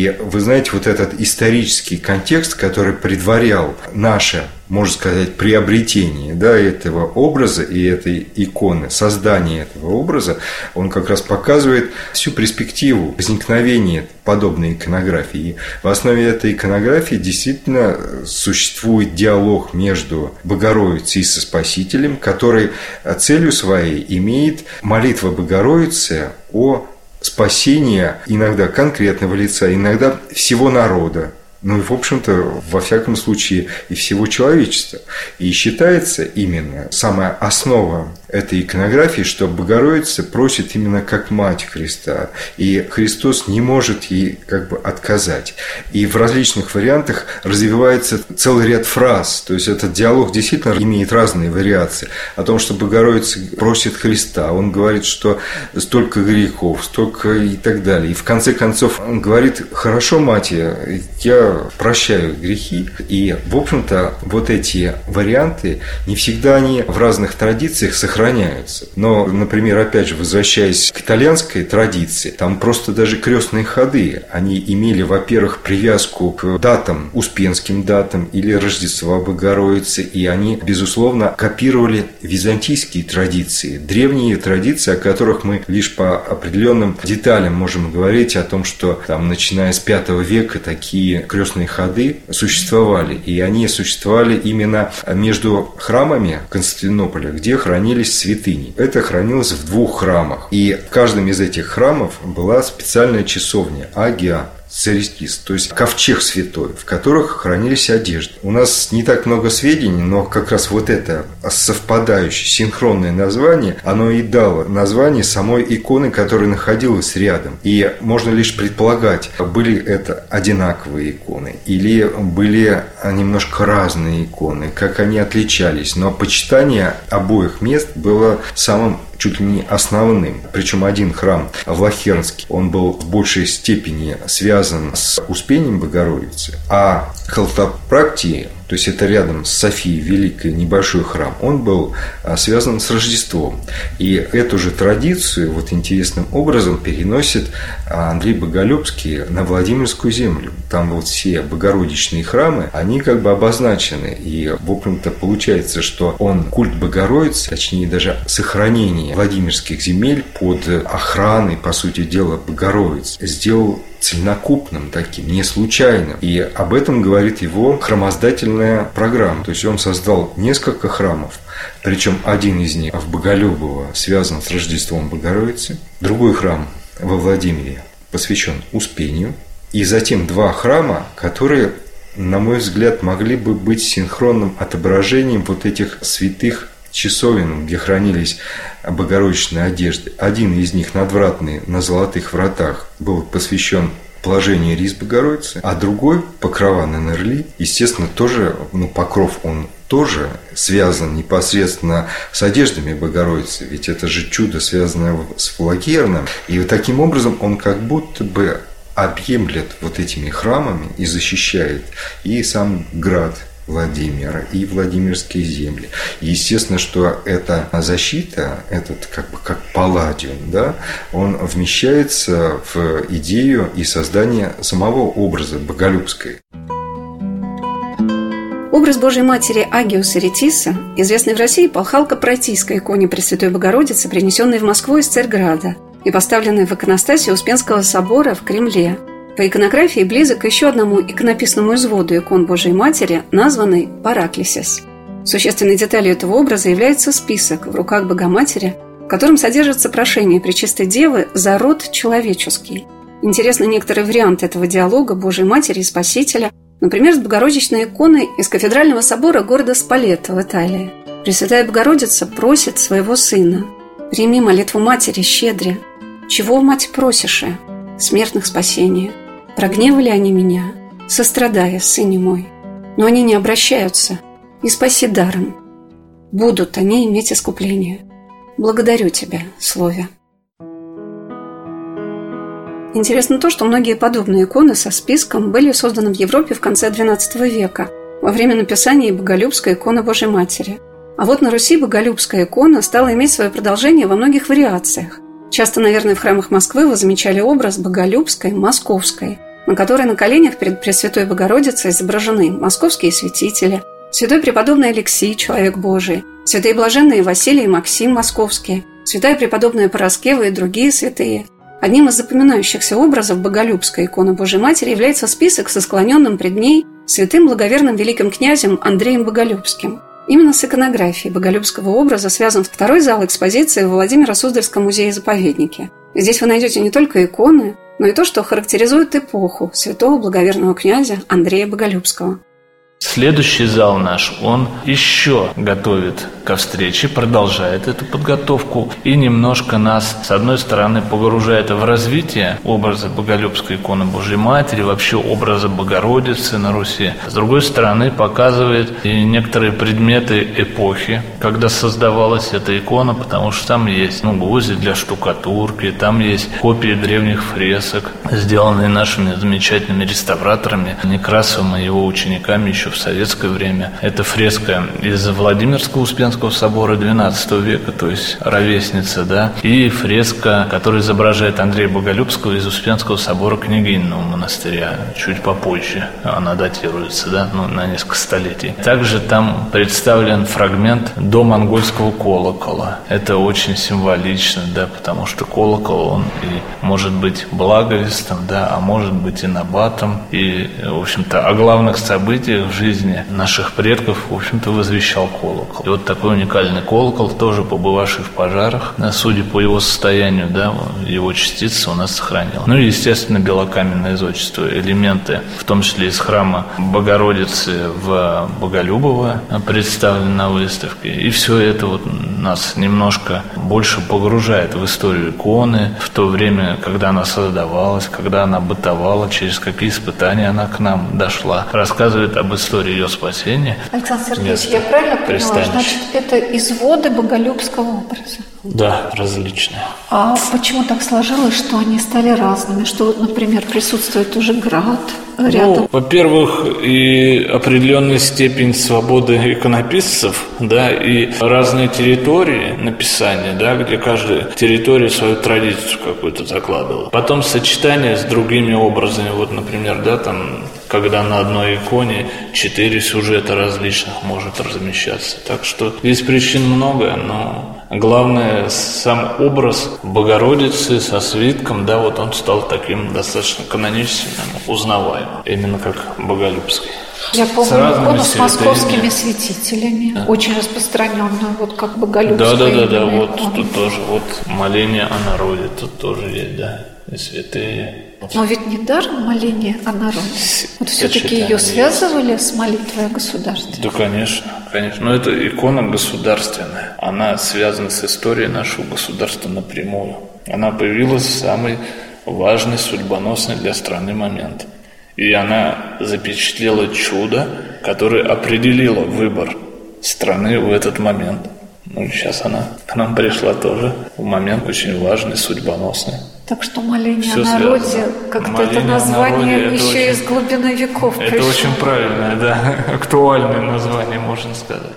знаете, вот этот исторический контекст, который предварял наше, можно сказать, приобретение, да, этого образа и этой иконы, создание этого образа, он как раз показывает всю перспективу возникновения подобной иконографии. И в основе этой иконографии действительно существует диалог между Богородицей и со Спасителем, который целью своей имеет молитва Богородицы о спасении иногда конкретного лица, иногда всего народа. Ну и, в общем-то, во всяком случае, и всего человечества. И считается именно самая основа этой иконографии, что Богородица просит именно как Мать Христа. И Христос не может ей как бы отказать. И в различных вариантах развивается целый ряд фраз. То есть этот диалог действительно имеет разные вариации. О том, что Богородица просит Христа. Он говорит, что столько грехов, столько и так далее. И в конце концов он говорит: хорошо, Мать, я прощаю грехи. И, в общем-то, вот эти варианты не всегда они в разных традициях сохраняются. Но, например, опять же, возвращаясь к итальянской традиции, там просто даже крестные ходы, они имели, во-первых, привязку к датам, успенским датам или Рождества Богородицы, и они, безусловно, копировали византийские традиции, древние традиции, о которых мы лишь по определенным деталям можем говорить, о том, что там, начиная с V века такие крестные ходы существовали, и они существовали именно между храмами Константинополя, где хранились святыни. Это хранилось в 2 храмах, и в каждом из этих храмов была специальная часовня Агия Царистис, то есть ковчег святой, в которых хранились одежды. У нас не так много сведений, но как раз вот это совпадающее, синхронное название, оно и дало название самой иконы, которая находилась рядом. И можно лишь предполагать, были это одинаковые иконы или были немножко разные иконы, как они отличались. Но почитание обоих мест было самым чуть ли не основным. Причем один храм, Влахернский, он был в большей степени связан с Успением Богородицы, а Халтопрактии, то есть это рядом с Софией Великой, небольшой храм, он был связан с Рождеством. И эту же традицию вот интересным образом переносит Андрей Боголюбский на Владимирскую землю. Там вот все богородичные храмы, они как бы обозначены. И, в общем-то, получается, что он культ Богородицы, точнее даже сохранение Владимирских земель под охраной, по сути дела, Богородицы, сделал целенакупным таким, не случайным. И об этом говорит его храмоздательная программа. То есть он создал несколько храмов, причем один из них в Боголюбово связан с Рождеством Богородицы, другой храм во Владимире посвящен Успению, и затем 2 храма, которые, на мой взгляд, могли бы быть синхронным отображением вот этих святых часовен, где хранились богородичные одежды. Один из них, надвратный, на золотых вратах, был посвящен положению рис Богородицы, а другой, покрова на Нерли, естественно, тоже, покров он тоже связан непосредственно с одеждами Богородицы, ведь это же чудо, связанное с Флагерном, и вот таким образом он как будто бы объемлет вот этими храмами и защищает и сам град Владимира, и Владимирские земли. И естественно, что эта защита, этот как палладиум, да, он вмещается в идею и создание самого образа Боголюбской. Образ Божьей Матери Агио Царистиса, известный в России по Халко-Пратийской иконе Пресвятой Богородицы, принесенной в Москву из Царьграда и поставленной в иконостасе Успенского собора в Кремле. По иконографии близок к еще одному иконописному изводу икон Божьей Матери, названный Параклисис. Существенной деталью этого образа является список в руках Богоматери, в котором содержится прошение Пречистой Девы за род человеческий. Интересны некоторые варианты этого диалога Божьей Матери и Спасителя, например, с Богородичной иконой из кафедрального собора города Спалетто в Италии. Пресвятая Богородица просит своего сына: «Прими молитву Матери щедре. Чего, Мать, просишь? Смертных спасения. Прогневали они меня, сострадая, сыне мой. Но они не обращаются, и спаси даром. Будут они иметь искупление. Благодарю тебя, Слове». Интересно то, что многие подобные иконы со списком были созданы в Европе в конце XII века, во время написания Боголюбской иконы Божьей Матери. А вот на Руси Боголюбская икона стала иметь свое продолжение во многих вариациях. Часто, наверное, в храмах Москвы вы замечали образ Боголюбской, Московской. на которой на коленях перед Пресвятой Богородицей изображены московские святители, святой преподобный Алексий, человек Божий, святые блаженные Василий и Максим московские, святая преподобная Параскева и другие святые. Одним из запоминающихся образов боголюбской иконы Божией Матери является список со склоненным пред ней святым благоверным великим князем Андреем Боголюбским. Именно с иконографией боголюбского образа связан второй зал экспозиции в Владимиро-Суздальском музее-заповеднике. Здесь вы найдете не только иконы, но и то, что характеризует эпоху святого благоверного князя Андрея Боголюбского. Следующий зал наш, он еще готовит ко встрече, продолжает эту подготовку и немножко нас, с одной стороны, погружает в развитие образа боголюбской иконы Божьей Матери, вообще образа Богородицы на Руси. С другой стороны, показывает и некоторые предметы эпохи, когда создавалась эта икона, потому что там есть гвозди для штукатурки, там есть копии древних фресок, сделанные нашими замечательными реставраторами Некрасовым и его учениками еще в советское время. Это фреска из Владимирского Успенского собора XII века, то есть ровесница, да, и фреска, которая изображает Андрея Боголюбского из Успенского собора Княгинного монастыря, чуть попозже. Она датируется, да, на несколько столетий. Также там представлен фрагмент домонгольского колокола. Это очень символично, да, потому что колокол, он и может быть благовестом, да, а может быть и набатом, и, в общем-то, о главных событиях в жизни наших предков, в общем-то, возвещал колокол. И вот такой уникальный колокол, тоже побывавший в пожарах, судя по его состоянию, да, его частицы у нас сохранил. Ну и, естественно, белокаменное зодчество, элементы, в том числе из храма Богородицы в Боголюбово, представлены на выставке. И все это вот нас немножко больше погружает в историю иконы, в то время, когда она создавалась, когда она бытовала, через какие испытания она к нам дошла. Рассказывает об истории ее спасения. Александр Сергеевич, я правильно поняла? Значит, это изводы боголюбского образа? Да, различные. А почему так сложилось, что они стали разными? Что вот, например, присутствует уже град рядом? Во-первых, и определенная степень свободы иконописцев, да, и разные территории написания, да, где каждая территория свою традицию какую-то закладывала. Потом сочетание с другими образами, вот, например, да, там, когда на одной иконе 4 сюжета различных может размещаться. Так что здесь причин много, но главное, сам образ Богородицы со свитком, да, вот он стал таким достаточно каноничным, узнаваемым, именно как Боголюбский. Я помню икону с московскими святителями, да, очень распространенную, вот как Боголюбская. Да, вот икона. Тут тоже, вот моление о народе, тут тоже есть, да, и святые. Но ведь не даром моление о народе. Вот все-таки ее связывали с молитвой о государстве. Да, конечно. Но это икона государственная. Она связана с историей нашего государства напрямую. Она появилась в самый важный, судьбоносный для страны момент. И она запечатлела чудо, которое определило выбор страны в этот момент. Ну, сейчас она к нам пришла тоже в момент очень важный, судьбоносный. Так что моление о народе, как-то это название народе, еще это из глубины веков пришло. Это очень правильное, да, актуальное название, можно сказать.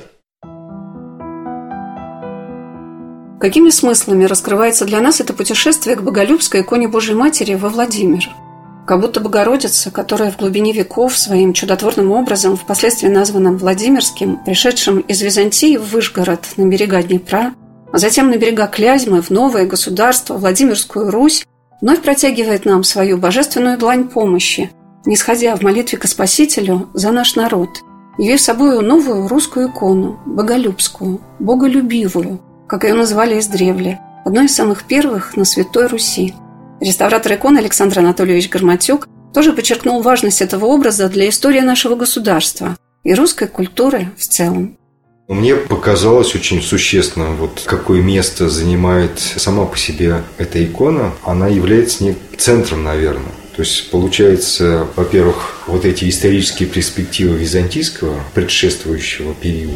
Какими смыслами раскрывается для нас это путешествие к боголюбской иконе Божьей Матери во Владимир? Как будто Богородица, которая в глубине веков своим чудотворным образом, впоследствии названным Владимирским, пришедшим из Византии в Вышгород на берега Днепра, а затем на берега Клязьмы в новое государство, Владимирскую Русь, вновь протягивает нам свою божественную длань помощи, нисходя в молитве ко Спасителю за наш народ, явив собою новую русскую икону, боголюбскую, боголюбивую, как ее называли издревле, одной из самых первых на Святой Руси. Реставратор иконы Александр Анатольевич Горматюк тоже подчеркнул важность этого образа для истории нашего государства и русской культуры в целом. Мне показалось очень существенным, вот какое место занимает сама по себе эта икона. Она является центром, наверное. То есть, получается, во-первых, вот эти исторические перспективы византийского предшествующего периода,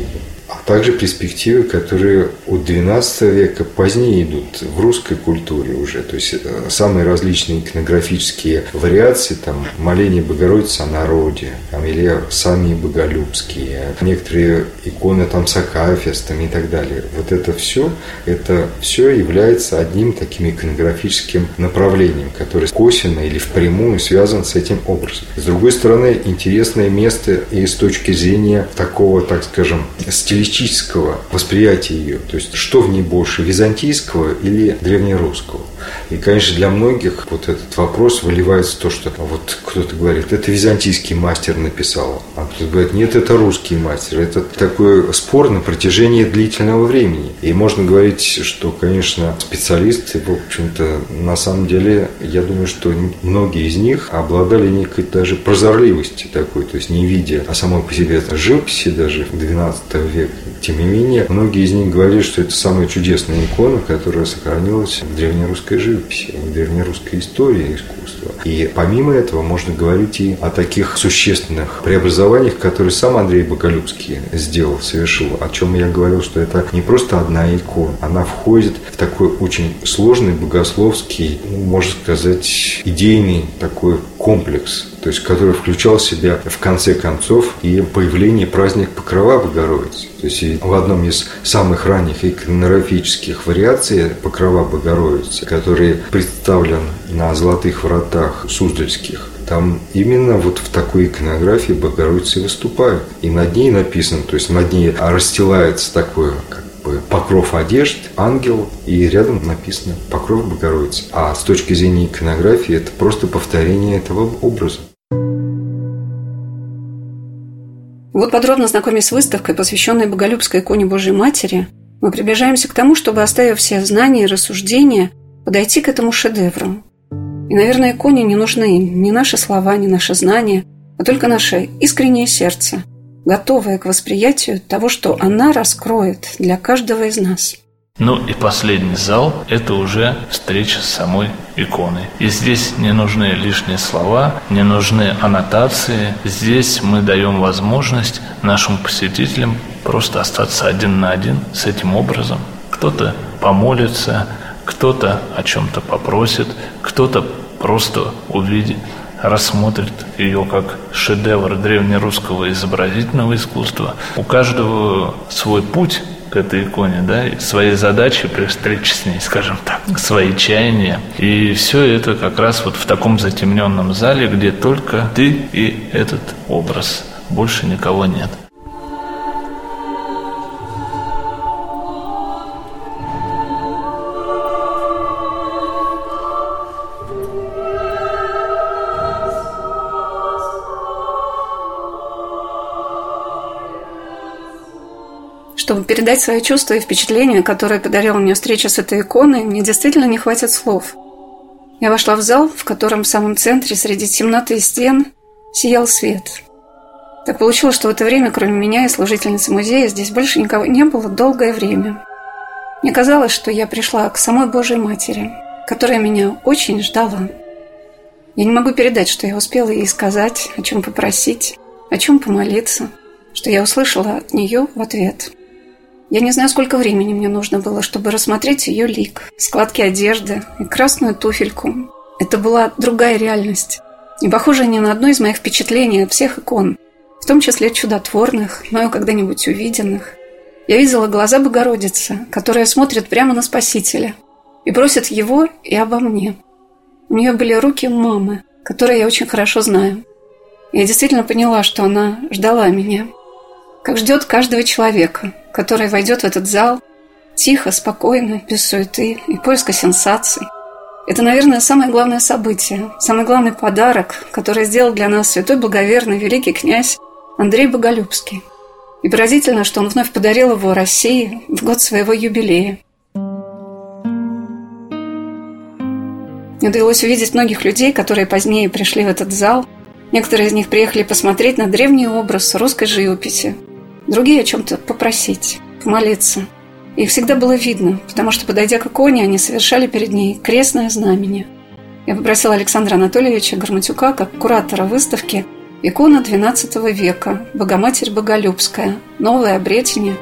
а также перспективы, которые от XII века позднее идут в русской культуре уже. То есть самые различные иконографические вариации, там, моление Богородицы о народе, там, или сами боголюбские, некоторые иконы там, с акафистами и так далее. Вот это все является одним таким иконографическим направлением, которое косвенно или впрямую связан с этим образом. С другой стороны, интересное место и с точки зрения такого, так скажем, стилистического восприятия ее. То есть, что в ней больше, византийского или древнерусского? И, конечно, для многих вот этот вопрос выливается в то, что вот кто-то говорит, это византийский мастер написал, а кто-то говорит, нет, это русский мастер. Это такой спор на протяжении длительного времени. И можно говорить, что, конечно, специалисты, в общем-то, на самом деле, я думаю, что многие из них обладали некой даже прозорливостью такой, то есть не видя самой по себе живописи даже в XII веке. Тем не менее, многие из них говорили, что это самая чудесная икона, которая сохранилась в древнерусской живописи, в древнерусской истории искусства. И помимо этого можно говорить и о таких существенных преобразованиях, которые сам Андрей Боголюбский сделал, совершил. О чем я говорил, что это не просто одна икона, она входит в такой очень сложный богословский, можно сказать, идейный такой комплекс, то есть который включал в себя в конце концов и появление праздника Покрова Богородицы. То есть в одном из самых ранних иконографических вариаций Покрова Богородицы, который представлен на золотых вратах Суздальских, там именно вот в такой иконографии Богородица выступает. И над ней написано, то есть над ней расстилается такое, как бы, покров одежд, ангел, и рядом написано покров Богородицы. А с точки зрения иконографии это просто повторение этого образа. Вот подробно знакомясь с выставкой, посвященной Боголюбской иконе Божией Матери, мы приближаемся к тому, чтобы, оставив все знания и рассуждения, подойти к этому шедевру. И, наверное, иконе не нужны ни наши слова, ни наши знания, а только наше искреннее сердце, готовое к восприятию того, что она раскроет для каждого из нас. Ну и последний зал – это уже встреча с самой иконой. И здесь не нужны лишние слова, не нужны аннотации. Здесь мы даем возможность нашим посетителям просто остаться один на один с этим образом. Кто-то помолится, кто-то о чем-то попросит, кто-то просто увидит, рассмотрит ее как шедевр древнерусского изобразительного искусства. У каждого свой путь к этой иконе, да, и свои задачи при встрече с ней, скажем так, свои чаяния. И все это как раз вот в таком затемненном зале, где только ты и этот образ. Больше никого нет. Чтобы передать свои чувства и впечатления, которые подарила мне встреча с этой иконой, мне действительно не хватит слов. Я вошла в зал, в котором в самом центре, среди темноты и стен, сиял свет. Так получилось, что в это время, кроме меня и служительницы музея, здесь больше никого не было долгое время. Мне казалось, что я пришла к самой Божьей Матери, которая меня очень ждала. Я не могу передать, что я успела ей сказать, о чем попросить, о чем помолиться, что я услышала от нее в ответ. Я не знаю, сколько времени мне нужно было, чтобы рассмотреть ее лик, складки одежды и красную туфельку. Это была другая реальность, не похожая ни на одно из моих впечатлений от всех икон, в том числе чудотворных, мною когда-нибудь увиденных. Я видела глаза Богородицы, которая смотрит прямо на Спасителя и просит его и обо мне. У нее были руки мамы, которые я очень хорошо знаю. Я действительно поняла, что она ждала меня, как ждет каждого человека, который войдет в этот зал тихо, спокойно, без суеты и поиска сенсаций. Это, наверное, самое главное событие, самый главный подарок, который сделал для нас святой благоверный великий князь Андрей Боголюбский. И поразительно, что он вновь подарил его России в год своего юбилея. Мне довелось увидеть многих людей, которые позднее пришли в этот зал. Некоторые из них приехали посмотреть на древний образ русской живописи, другие о чем-то попросить, помолиться. Их всегда было видно, потому что, подойдя к иконе, они совершали перед ней крестное знамение. Я попросила Александра Анатольевича Горматюка, как куратора выставки, икона XII века, Богоматерь Боголюбская, новое обретение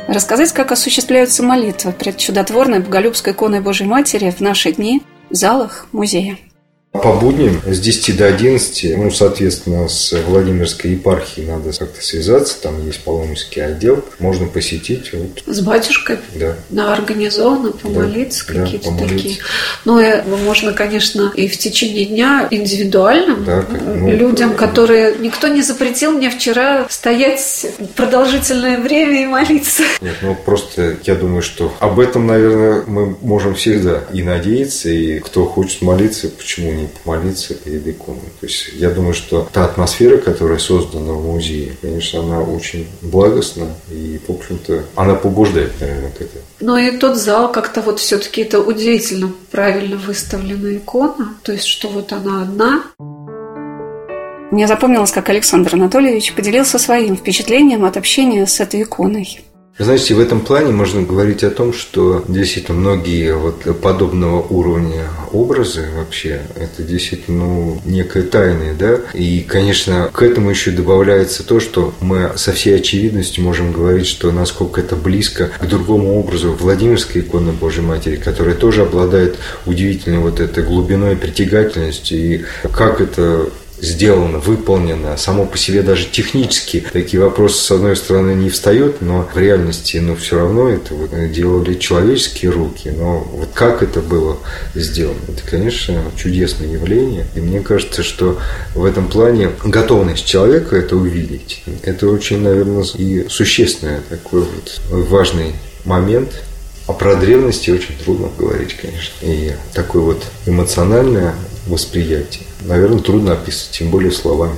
рассказать, как осуществляются молитвы пред чудотворной Боголюбской иконой Божьей Матери в наши дни в залах музея. По будням с 10 до 11, соответственно, с Владимирской епархией надо как-то связаться, там есть паломнический отдел, можно посетить. С батюшкой? Да. Организованно помолиться, да, какие-то помолиться. Такие. Ну, и можно, конечно, и в течение дня индивидуально людям, которые... Никто не запретил мне вчера стоять продолжительное время и молиться. Нет, просто я думаю, что об этом, наверное, мы можем всегда и надеяться, и кто хочет молиться, почему не помолиться перед иконой. То есть я думаю, что та атмосфера, которая создана в музее, конечно, она очень благостна и, в общем-то, она побуждает, наверное, к этому. Но и тот зал как-то все-таки это удивительно правильно выставлена икона, то есть что она одна. Мне запомнилось, как Александр Анатольевич поделился своим впечатлением от общения с этой иконой. Вы знаете, в этом плане можно говорить о том, что действительно многие подобного уровня образы вообще, это действительно некая тайна, да? И, конечно, к этому еще добавляется то, что мы со всей очевидностью можем говорить, что насколько это близко к другому образу Владимирской иконы Божьей Матери, которая тоже обладает удивительной этой глубиной и притягательностью, и как это сделано, выполнено, само по себе даже технически такие вопросы, с одной стороны, не встают, но в реальности, все равно это делали человеческие руки. Но как это было сделано, это, конечно, чудесное явление. И мне кажется, что в этом плане готовность человека это увидеть, это очень, наверное, и существенный такой важный момент. А про древности очень трудно говорить, конечно. И такое эмоциональное восприятие, наверное, трудно описать, тем более словами.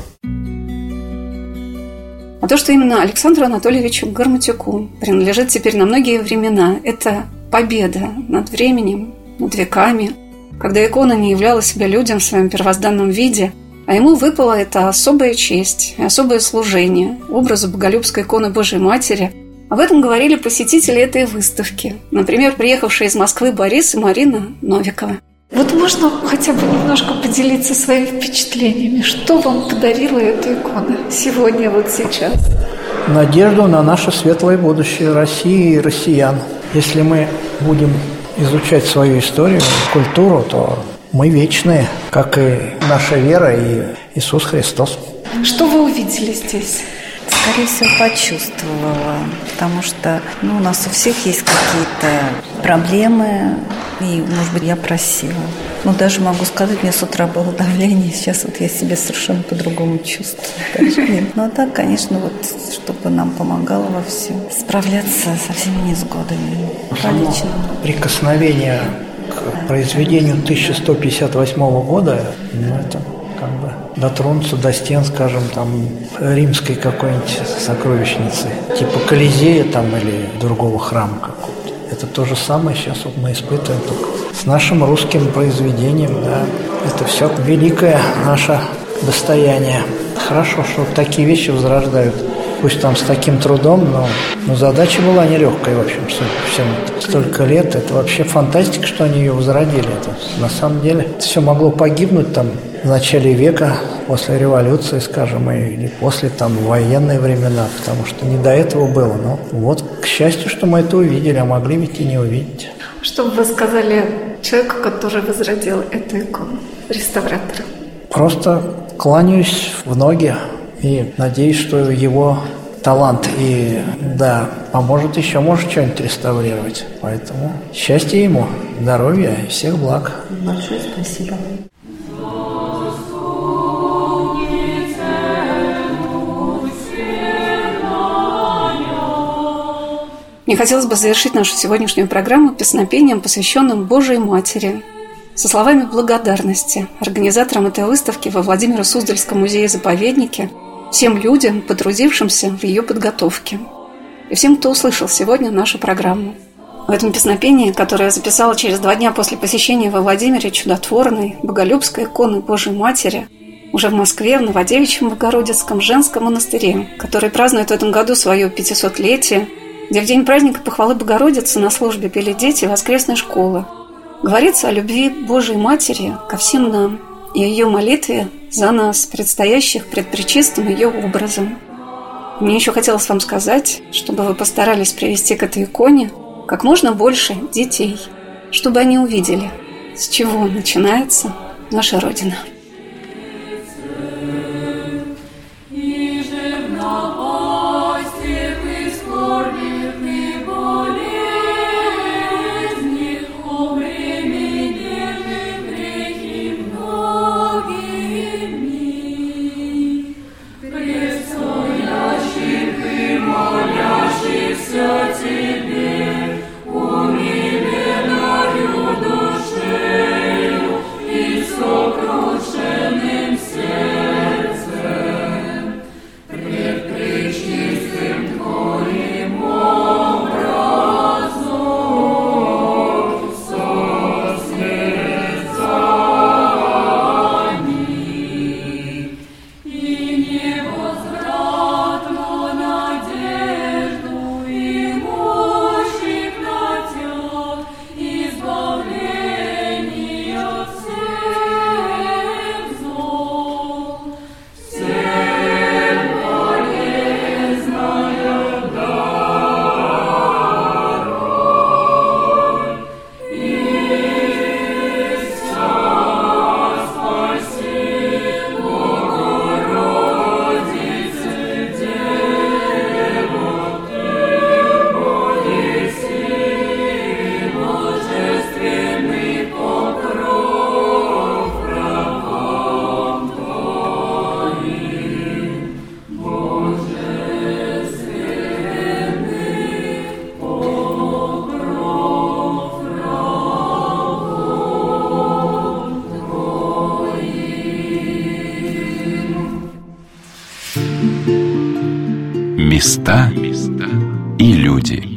А то, что именно Александру Анатольевичу Гарматюку принадлежит теперь на многие времена, это победа над временем, над веками, когда икона не являла себя людям в своем первозданном виде, а ему выпала эта особая честь и особое служение образу Боголюбской иконы Божьей Матери. Об этом говорили посетители этой выставки, например, приехавшие из Москвы Борис и Марина Новикова. Можно хотя бы немножко поделиться своими впечатлениями? Что вам подарила эта икона сегодня, сейчас? Надежду на наше светлое будущее России и россиян. Если мы будем изучать свою историю, культуру, то мы вечные, как и наша вера и Иисус Христос. Что вы увидели здесь? Скорее всего, почувствовала, потому что у нас у всех есть какие-то проблемы, и, может быть, я просила. Даже могу сказать, у меня с утра было давление, сейчас я себя совершенно по-другому чувствую. А так, конечно, чтобы нам помогало во всем справляться со всеми невзгодами. Прикосновение к произведению 1158 года, это дотронуться до стен, скажем, римской какой-нибудь сокровищницы, типа Колизея или другого храма какого-то. Это то же самое сейчас мы испытываем только с нашим русским произведением, да. Это все великое наше достояние. Хорошо, что такие вещи возрождают. Пусть с таким трудом, но задача была нелегкая, в общем, всем. Столько лет, это вообще фантастика, что они ее возродили. Это, на самом деле, это все могло погибнуть в начале века, после революции, скажем, или после военные времена, потому что не до этого было. Но к счастью, что мы это увидели, а могли ведь и не увидеть. Что бы вы сказали человеку, который возродил эту икону, реставратору? Просто кланяюсь в ноги и надеюсь, что его талант поможет еще, может что-нибудь реставрировать. Поэтому счастья ему, здоровья и всех благ. Большое спасибо. Мне хотелось бы завершить нашу сегодняшнюю программу песнопением, посвященным Божьей Матери, со словами благодарности организаторам этой выставки во Владимиро-Суздальском музее-заповеднике, всем людям, потрудившимся в ее подготовке, и всем, кто услышал сегодня нашу программу. В этом песнопении, которое я записала через 2 дня после посещения во Владимире чудотворной Боголюбской иконы Божьей Матери, уже в Москве, в Новодевичьем Богородицком женском монастыре, который празднует в этом году свое 500-летие, где в день праздника Похвалы Богородицы на службе пели дети воскресной школы. Говорится о любви Божьей Матери ко всем нам и о ее молитве за нас, предстоящих пред пречистым ее образом. Мне еще хотелось вам сказать, чтобы вы постарались привести к этой иконе как можно больше детей, чтобы они увидели, с чего начинается наша Родина. Места и люди.